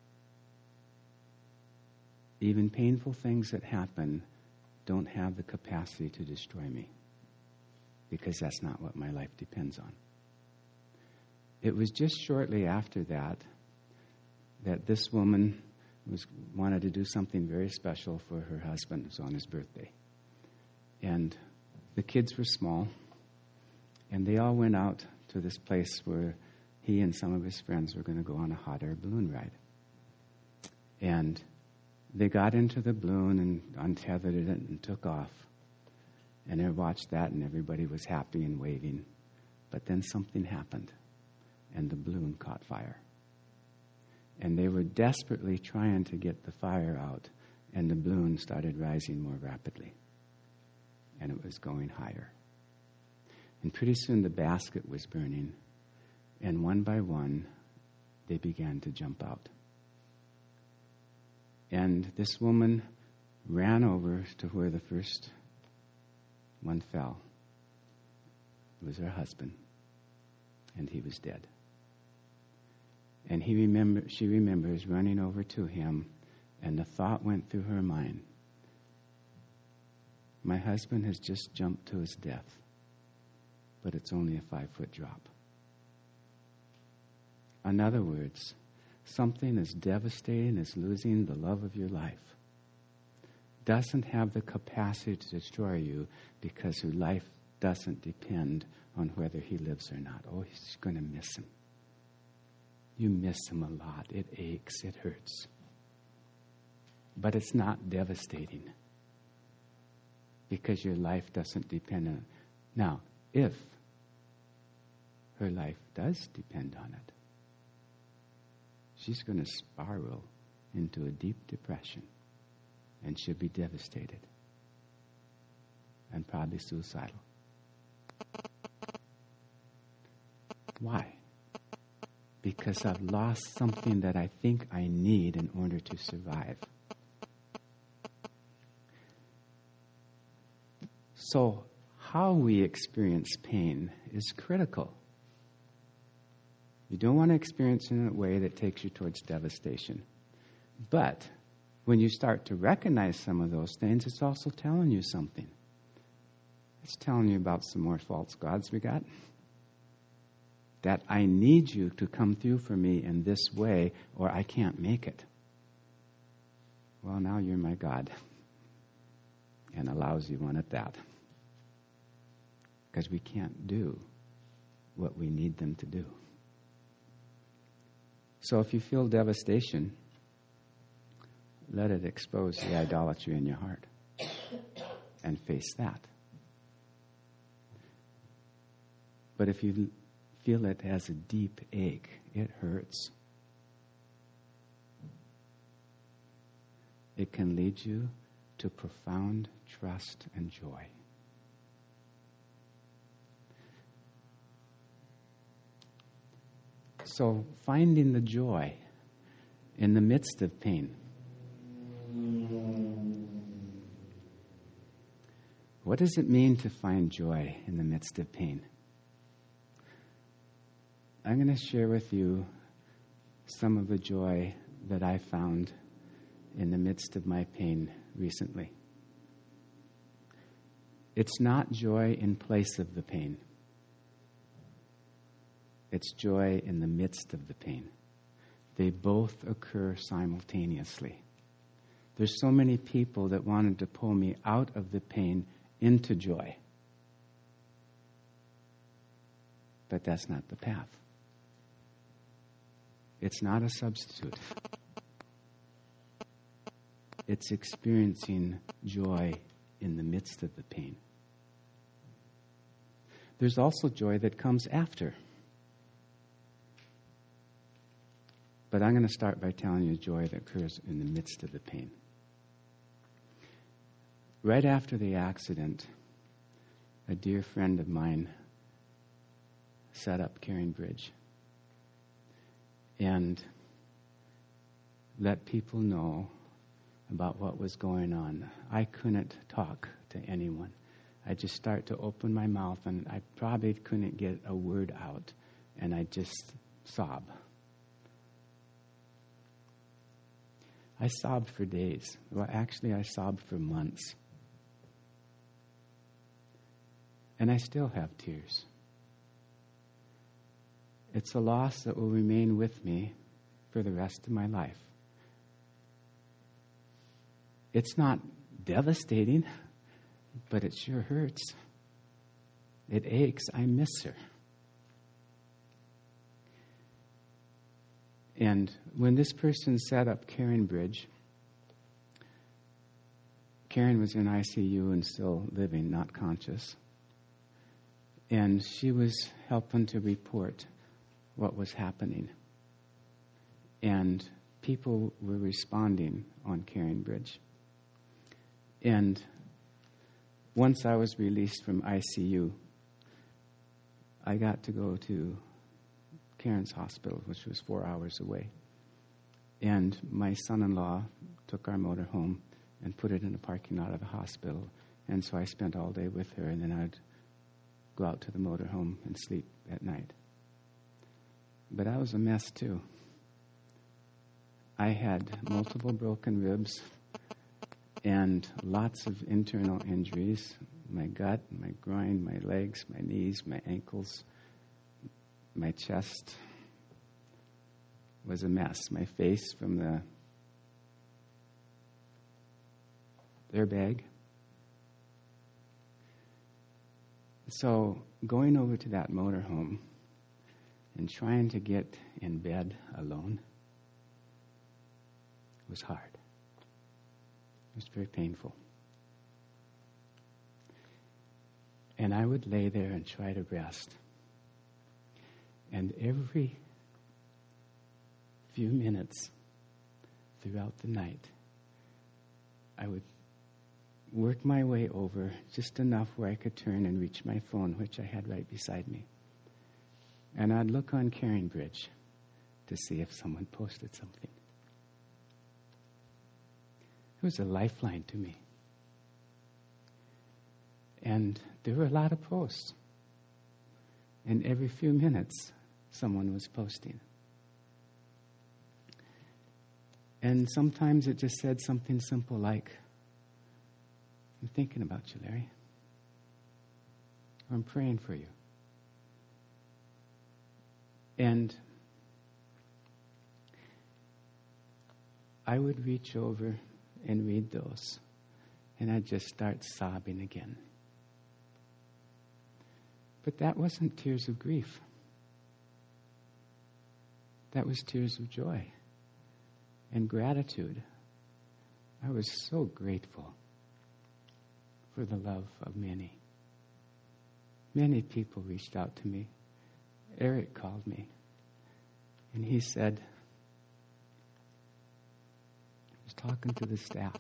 even painful things that happen don't have the capacity to destroy me, because that's not what my life depends on. It was just shortly after that that this woman was wanted to do something very special for her husband. It was on his birthday. And the kids were small, and they all went out to this place where he and some of his friends were going to go on a hot air balloon ride. And they got into the balloon and untethered it and took off. And I watched that, and everybody was happy and waving. But then something happened, and the balloon caught fire. And they were desperately trying to get the fire out, and the balloon started rising more rapidly. And it was going higher. And pretty soon the basket was burning, and one by one, they began to jump out. And this woman ran over to where the first one fell. It was her husband, and he was dead. And he remember, she remembers running over to him, and the thought went through her mind, my husband has just jumped to his death, but it's only a five-foot drop. In other words, something as devastating as losing the love of your life doesn't have the capacity to destroy you, because your life doesn't depend on whether he lives or not. Oh, he's going to miss him. You miss him a lot. It aches. It hurts. But it's not devastating, because your life doesn't depend on it. Now, if her life does depend on it, she's going to spiral into a deep depression, and she'll be devastated and probably suicidal. Why? Because I've lost something that I think I need in order to survive. So, how we experience pain is critical. You don't want to experience it in a way that takes you towards devastation. But when you start to recognize some of those things, it's also telling you something. It's telling you about some more false gods we got. That I need you to come through for me in this way, or I can't make it. Well, now you're my God. And a lousy one at that. Because we can't do what we need them to do. So if you feel devastation, let it expose the idolatry in your heart. And face that. But if you feel it as a deep ache, it hurts. It can lead you to profound trust and joy. So finding the joy in the midst of pain. What does it mean to find joy in the midst of pain? I'm going to share with you some of the joy that I found in the midst of my pain recently. It's not joy in place of the pain. It's joy in the midst of the pain. They both occur simultaneously. There's so many people that wanted to pull me out of the pain into joy. But that's not the path. It's not a substitute. It's experiencing joy in the midst of the pain. There's also joy that comes after. But I'm going to start by telling you joy that occurs in the midst of the pain. Right after the accident, a dear friend of mine set up CaringBridge and let people know about what was going on. I couldn't talk to anyone. I just start to open my mouth and I probably couldn't get a word out, and I just sob. I sobbed for days. Well, actually, I sobbed for months. And I still have tears. It's a loss that will remain with me for the rest of my life. It's not devastating, but it sure hurts. It aches. I miss her. And when this person set up CaringBridge, Karen was in I C U and still living, not conscious. And she was helping to report what was happening. And people were responding on CaringBridge. And once I was released from I C U, I got to go to Karen's hospital, which was four hours away. And my son-in-law took our motor home and put it in the parking lot of the hospital. And so I spent all day with her, and then I'd go out to the motor home and sleep at night. But I was a mess, too. I had multiple broken ribs and lots of internal injuries. My gut, my groin, my legs, my knees, my ankles, my chest was a mess. My face from the airbag. So going over to that motorhome and trying to get in bed alone was hard. It was very painful. And I would lay there and try to rest. And every few minutes throughout the night, I would work my way over just enough where I could turn and reach my phone, which I had right beside me. And I'd look on CaringBridge to see if someone posted something. It was a lifeline to me. And there were a lot of posts. And every few minutes, someone was posting. And sometimes it just said something simple like, I'm thinking about you, Larry. I'm praying for you. And I would reach over and read those, and I'd just start sobbing again. But that wasn't tears of grief. That was tears of joy and gratitude. I was so grateful for the love of many. Many people reached out to me. Eric called me, and he said, he was talking to the staff,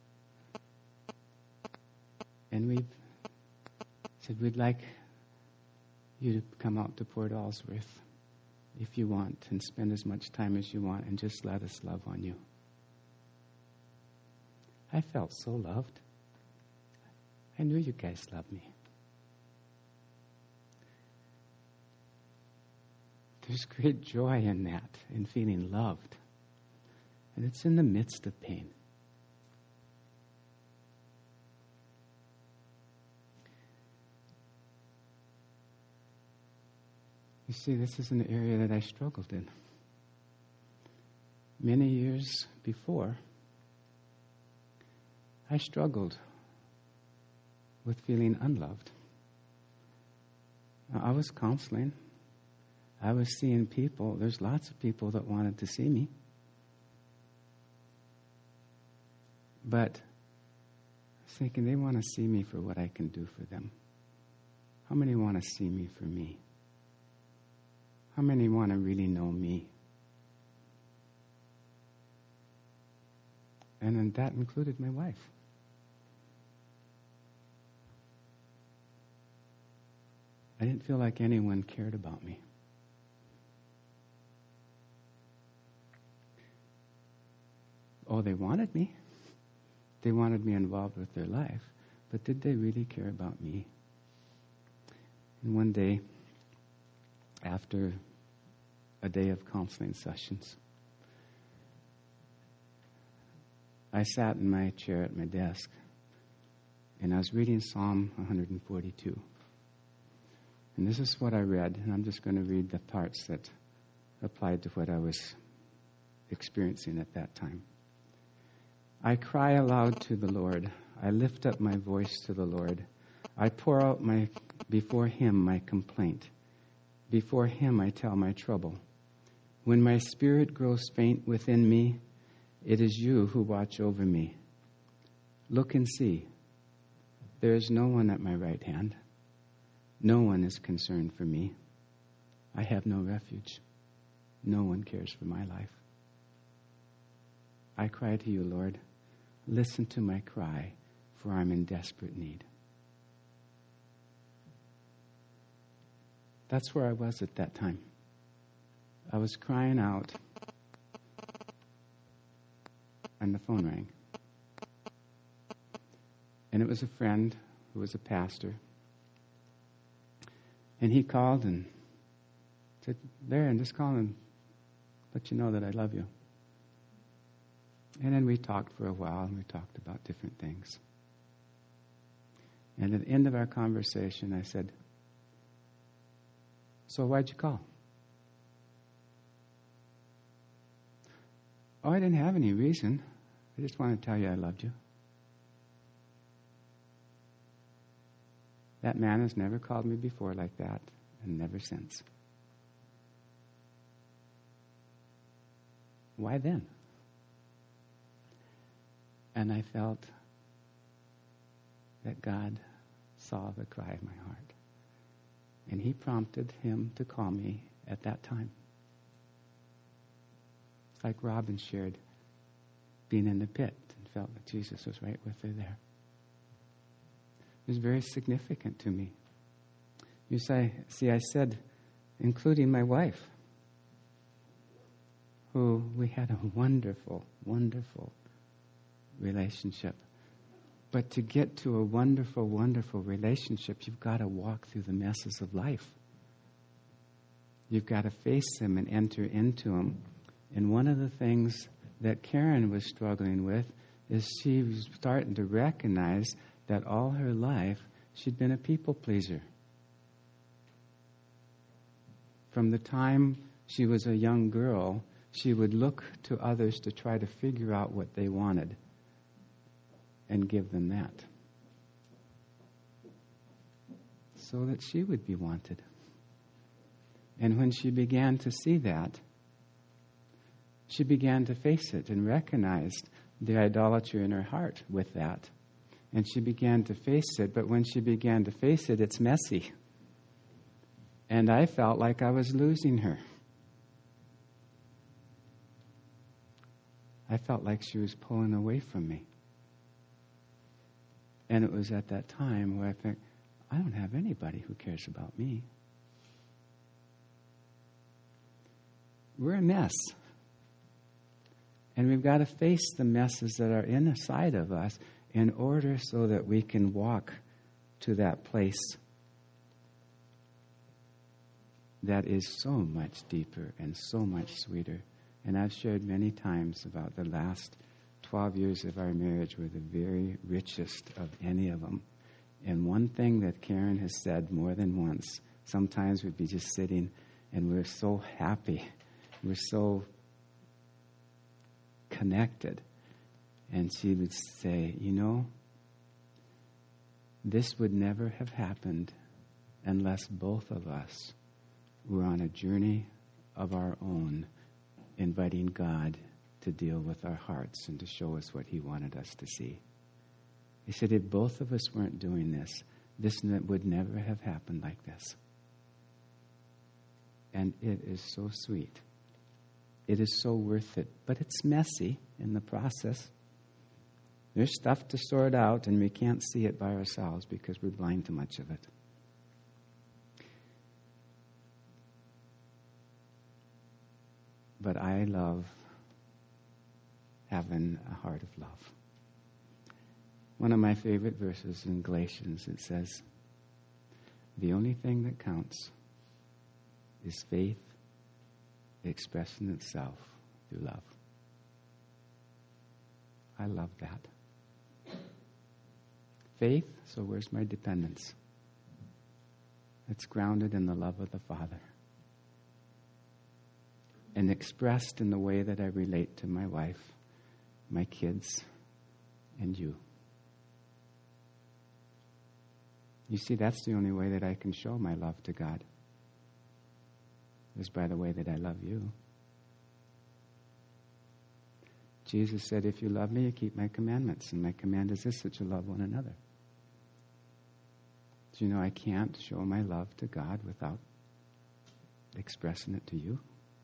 and we said, we'd like you to come out to Port Ellsworth if you want and spend as much time as you want and just let us love on you. I felt so loved. I knew you guys loved me. There's great joy in that, in feeling loved. And it's in the midst of pain. You see, this is an area that I struggled in. Many years before, I struggled with feeling unloved. Now, I was counseling. I was seeing people. There's lots of people that wanted to see me. But I was thinking, they want to see me for what I can do for them. How many want to see me for me? How many want to really know me? And then that included my wife. I didn't feel like anyone cared about me. Oh, they wanted me. They wanted me involved with their life. But did they really care about me? And one day, after a day of counseling sessions, I sat in my chair at my desk, and I was reading Psalm one forty-two. And this is what I read, and I'm just going to read the parts that applied to what I was experiencing at that time. I cry aloud to the Lord. I lift up my voice to the Lord. I pour out my before him my complaint. Before him I tell my trouble. When my spirit grows faint within me, it is you who watch over me. Look and see. There is no one at my right hand. No one is concerned for me. I have no refuge. No one cares for my life. I cry to you, Lord. Listen to my cry, for I'm in desperate need. That's where I was at that time. I was crying out, and the phone rang. And it was a friend who was a pastor. And he called and said, Larry, just call and let you know that I love you. And then we talked for a while, and we talked about different things. And at the end of our conversation, I said, so why'd you call? Oh, I didn't have any reason. I just wanted to tell you I loved you. That man has never called me before like that, and never since. Why then? And I felt that God saw the cry of my heart. And he prompted him to call me at that time. It's like Robin shared being in the pit and felt that Jesus was right with her there. It was very significant to me. You say, see, I said, including my wife, who we had a wonderful, wonderful relationship. But to get to a wonderful, wonderful relationship, you've got to walk through the messes of life. You've got to face them and enter into them. And one of the things that Karen was struggling with is she was starting to recognize that all her life she'd been a people pleaser. from the time she was a young girl, she would look to others to try to figure out what they wanted and give them that, so that she would be wanted. And when she began to see that, she began to face it and recognized the idolatry in her heart with that. And she began to face it, but when she began to face it, it's messy. And I felt like I was losing her. I felt like she was pulling away from me. And it was at that time where I think, I don't have anybody who cares about me. We're a mess. And we've got to face the messes that are inside of us in order so that we can walk to that place that is so much deeper and so much sweeter. And I've shared many times about the last twelve years of our marriage were the very richest of any of them. And one thing that Karen has said more than once, sometimes we'd be just sitting and we're so happy. We're so connected. And she would say, you know, this would never have happened unless both of us were on a journey of our own, inviting God to deal with our hearts and to show us what He wanted us to see. He said, if both of us weren't doing this, this would never have happened like this. And it is so sweet. It is so worth it. But it's messy in the process. There's stuff to sort out, and we can't see it by ourselves because we're blind to much of it. But I love having a heart of love. One of my favorite verses in Galatians, it says, the only thing that counts is faith expressing itself through love. I love that. Faith, so where's my dependence? It's grounded in the love of the Father and expressed in the way that I relate to my wife, my kids, and you. You see, that's the only way that I can show my love to God, is by the way that I love you. Jesus said, if you love me, you keep my commandments. And my command is this, that you love one another. Do you know I can't show my love to God without expressing it to you?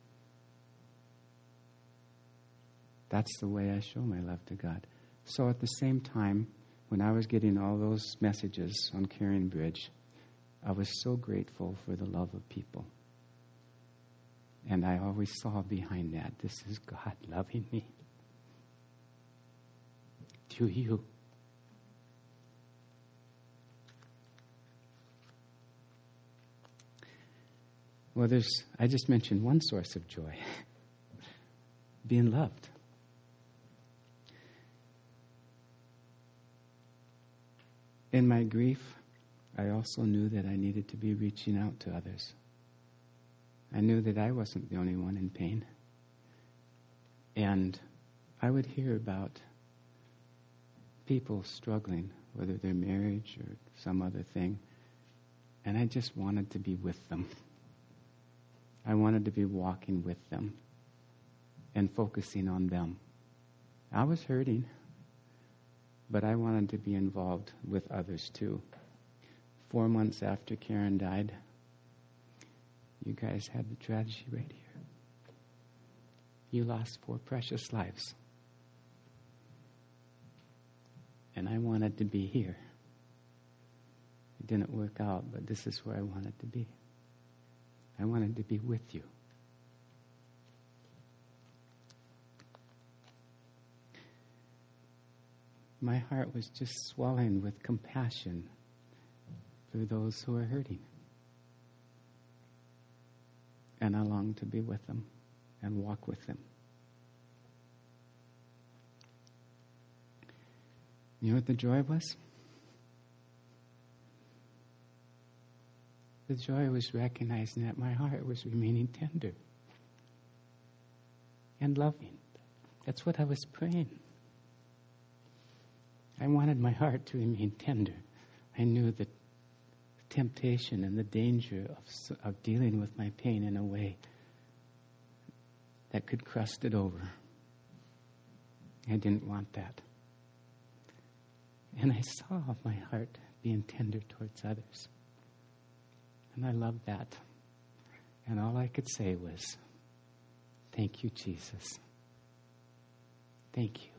That's the way I show my love to God. So at the same time, when I was getting all those messages on Carrying Bridge, I was so grateful for the love of people. And I always saw behind that, this is God loving me. To you. Well, there's, I just mentioned one source of joy. Being loved. In my grief, I also knew that I needed to be reaching out to others. I knew that I wasn't the only one in pain. And I would hear about people struggling, whether their marriage or some other thing, and I just wanted to be with them. I wanted to be walking with them and focusing on them. I was hurting, but I wanted to be involved with others too. Four months after Karen died, you guys had the tragedy right here. You lost four precious lives. And I wanted to be here. It didn't work out, but this is where I wanted to be. I wanted to be with you. My heart was just swelling with compassion for those who are hurting. And I longed to be with them and walk with them. You know what the joy was? The joy was recognizing that my heart was remaining tender and loving. That's what I was praying. I wanted my heart to remain tender. I knew the temptation and the danger of, of dealing with my pain in a way that could crust it over. I didn't want that. And I saw my heart being tender towards others. And I loved that. And all I could say was, thank you, Jesus. Thank you.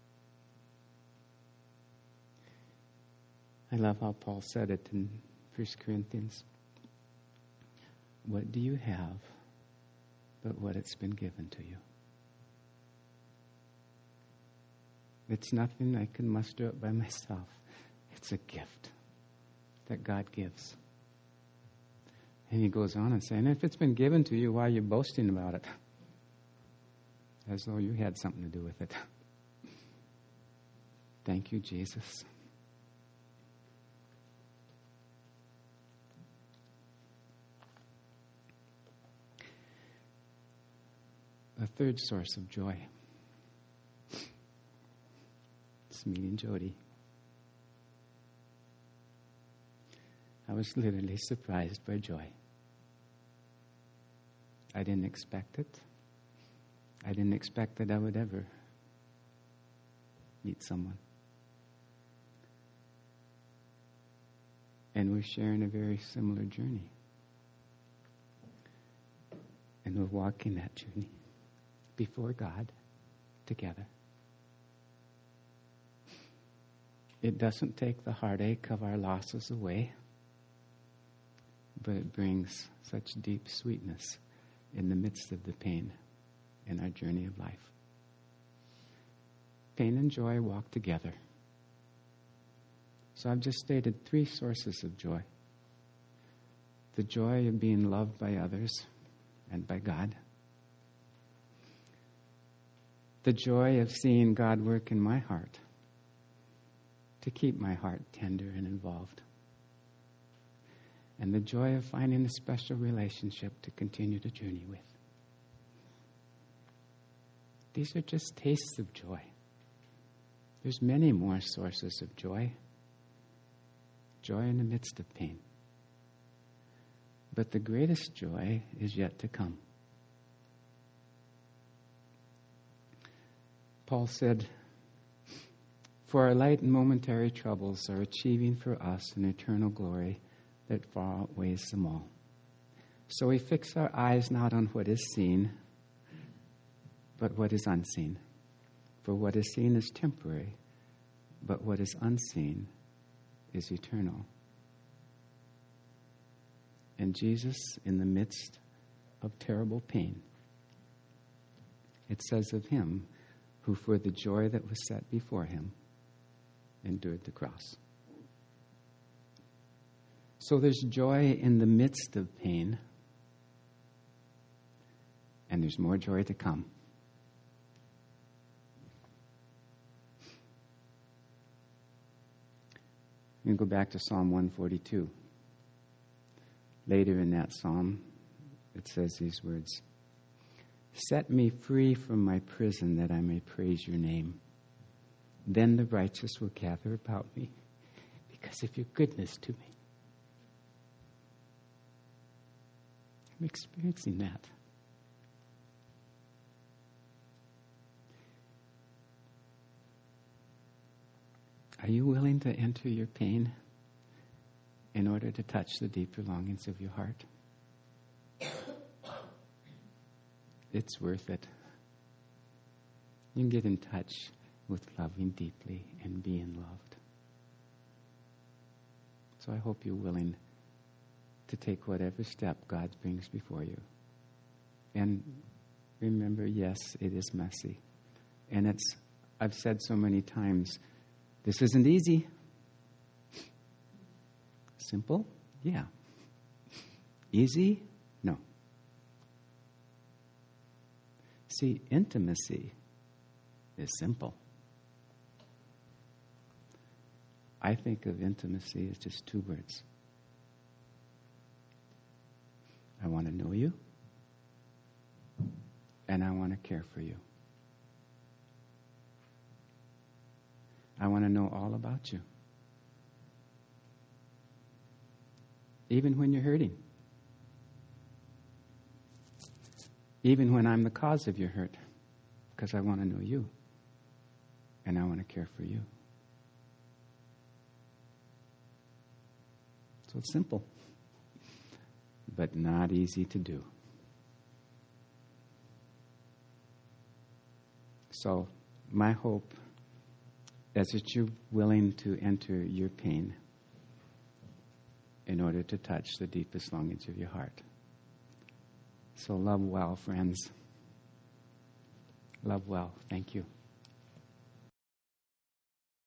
I love how Paul said it in First Corinthians. What do you have but what it's been given to you? It's nothing I can muster up by myself. It's a gift that God gives. And he goes on and saying, if it's been given to you, why are you boasting about it? As though you had something to do with it. Thank you, Jesus. A third source of joy. It's meeting Jody. I was literally surprised by joy. I didn't expect it. I didn't expect that I would ever meet someone. And we're sharing a very similar journey. And we're walking that journey before God together. It doesn't take the heartache of our losses away, but it brings such deep sweetness in the midst of the pain in our journey of life. Pain and joy walk together. So I've just stated three sources of joy. The joy of being loved by others and by God. The joy of seeing God work in my heart to keep my heart tender and involved. And the joy of finding a special relationship to continue the journey with. These are just tastes of joy. There's many more sources of joy. Joy in the midst of pain. But the greatest joy is yet to come. Paul said, for our light and momentary troubles are achieving for us an eternal glory that far outweighs them all. So we fix our eyes not on what is seen, but what is unseen. For what is seen is temporary, but what is unseen is eternal. And Jesus, in the midst of terrible pain, it says of him, who for the joy that was set before him, endured the cross. So there's joy in the midst of pain, and there's more joy to come. You can go back to Psalm one forty-two. Later in that psalm, it says these words, set me free from my prison that I may praise your name. Then the righteous will gather about me because of your goodness to me. I'm experiencing that. Are you willing to enter your pain in order to touch the deeper longings of your heart? It's worth it. You can get in touch with loving deeply and being loved. So I hope you're willing to take whatever step God brings before you. And remember, yes, it is messy. And it's, I've said so many times, this isn't easy. Simple? Yeah. Easy? No. See, intimacy is simple. I think of intimacy as just two words. I want to know you, and I want to care for you. I want to know all about you. Even when you're hurting. Even when I'm the cause of your hurt. Because I want to know you. And I want to care for you. So it's simple. But not easy to do. So my hope is that you're willing to enter your pain in order to touch the deepest longings of your heart. So love well, friends. Love well. Thank you.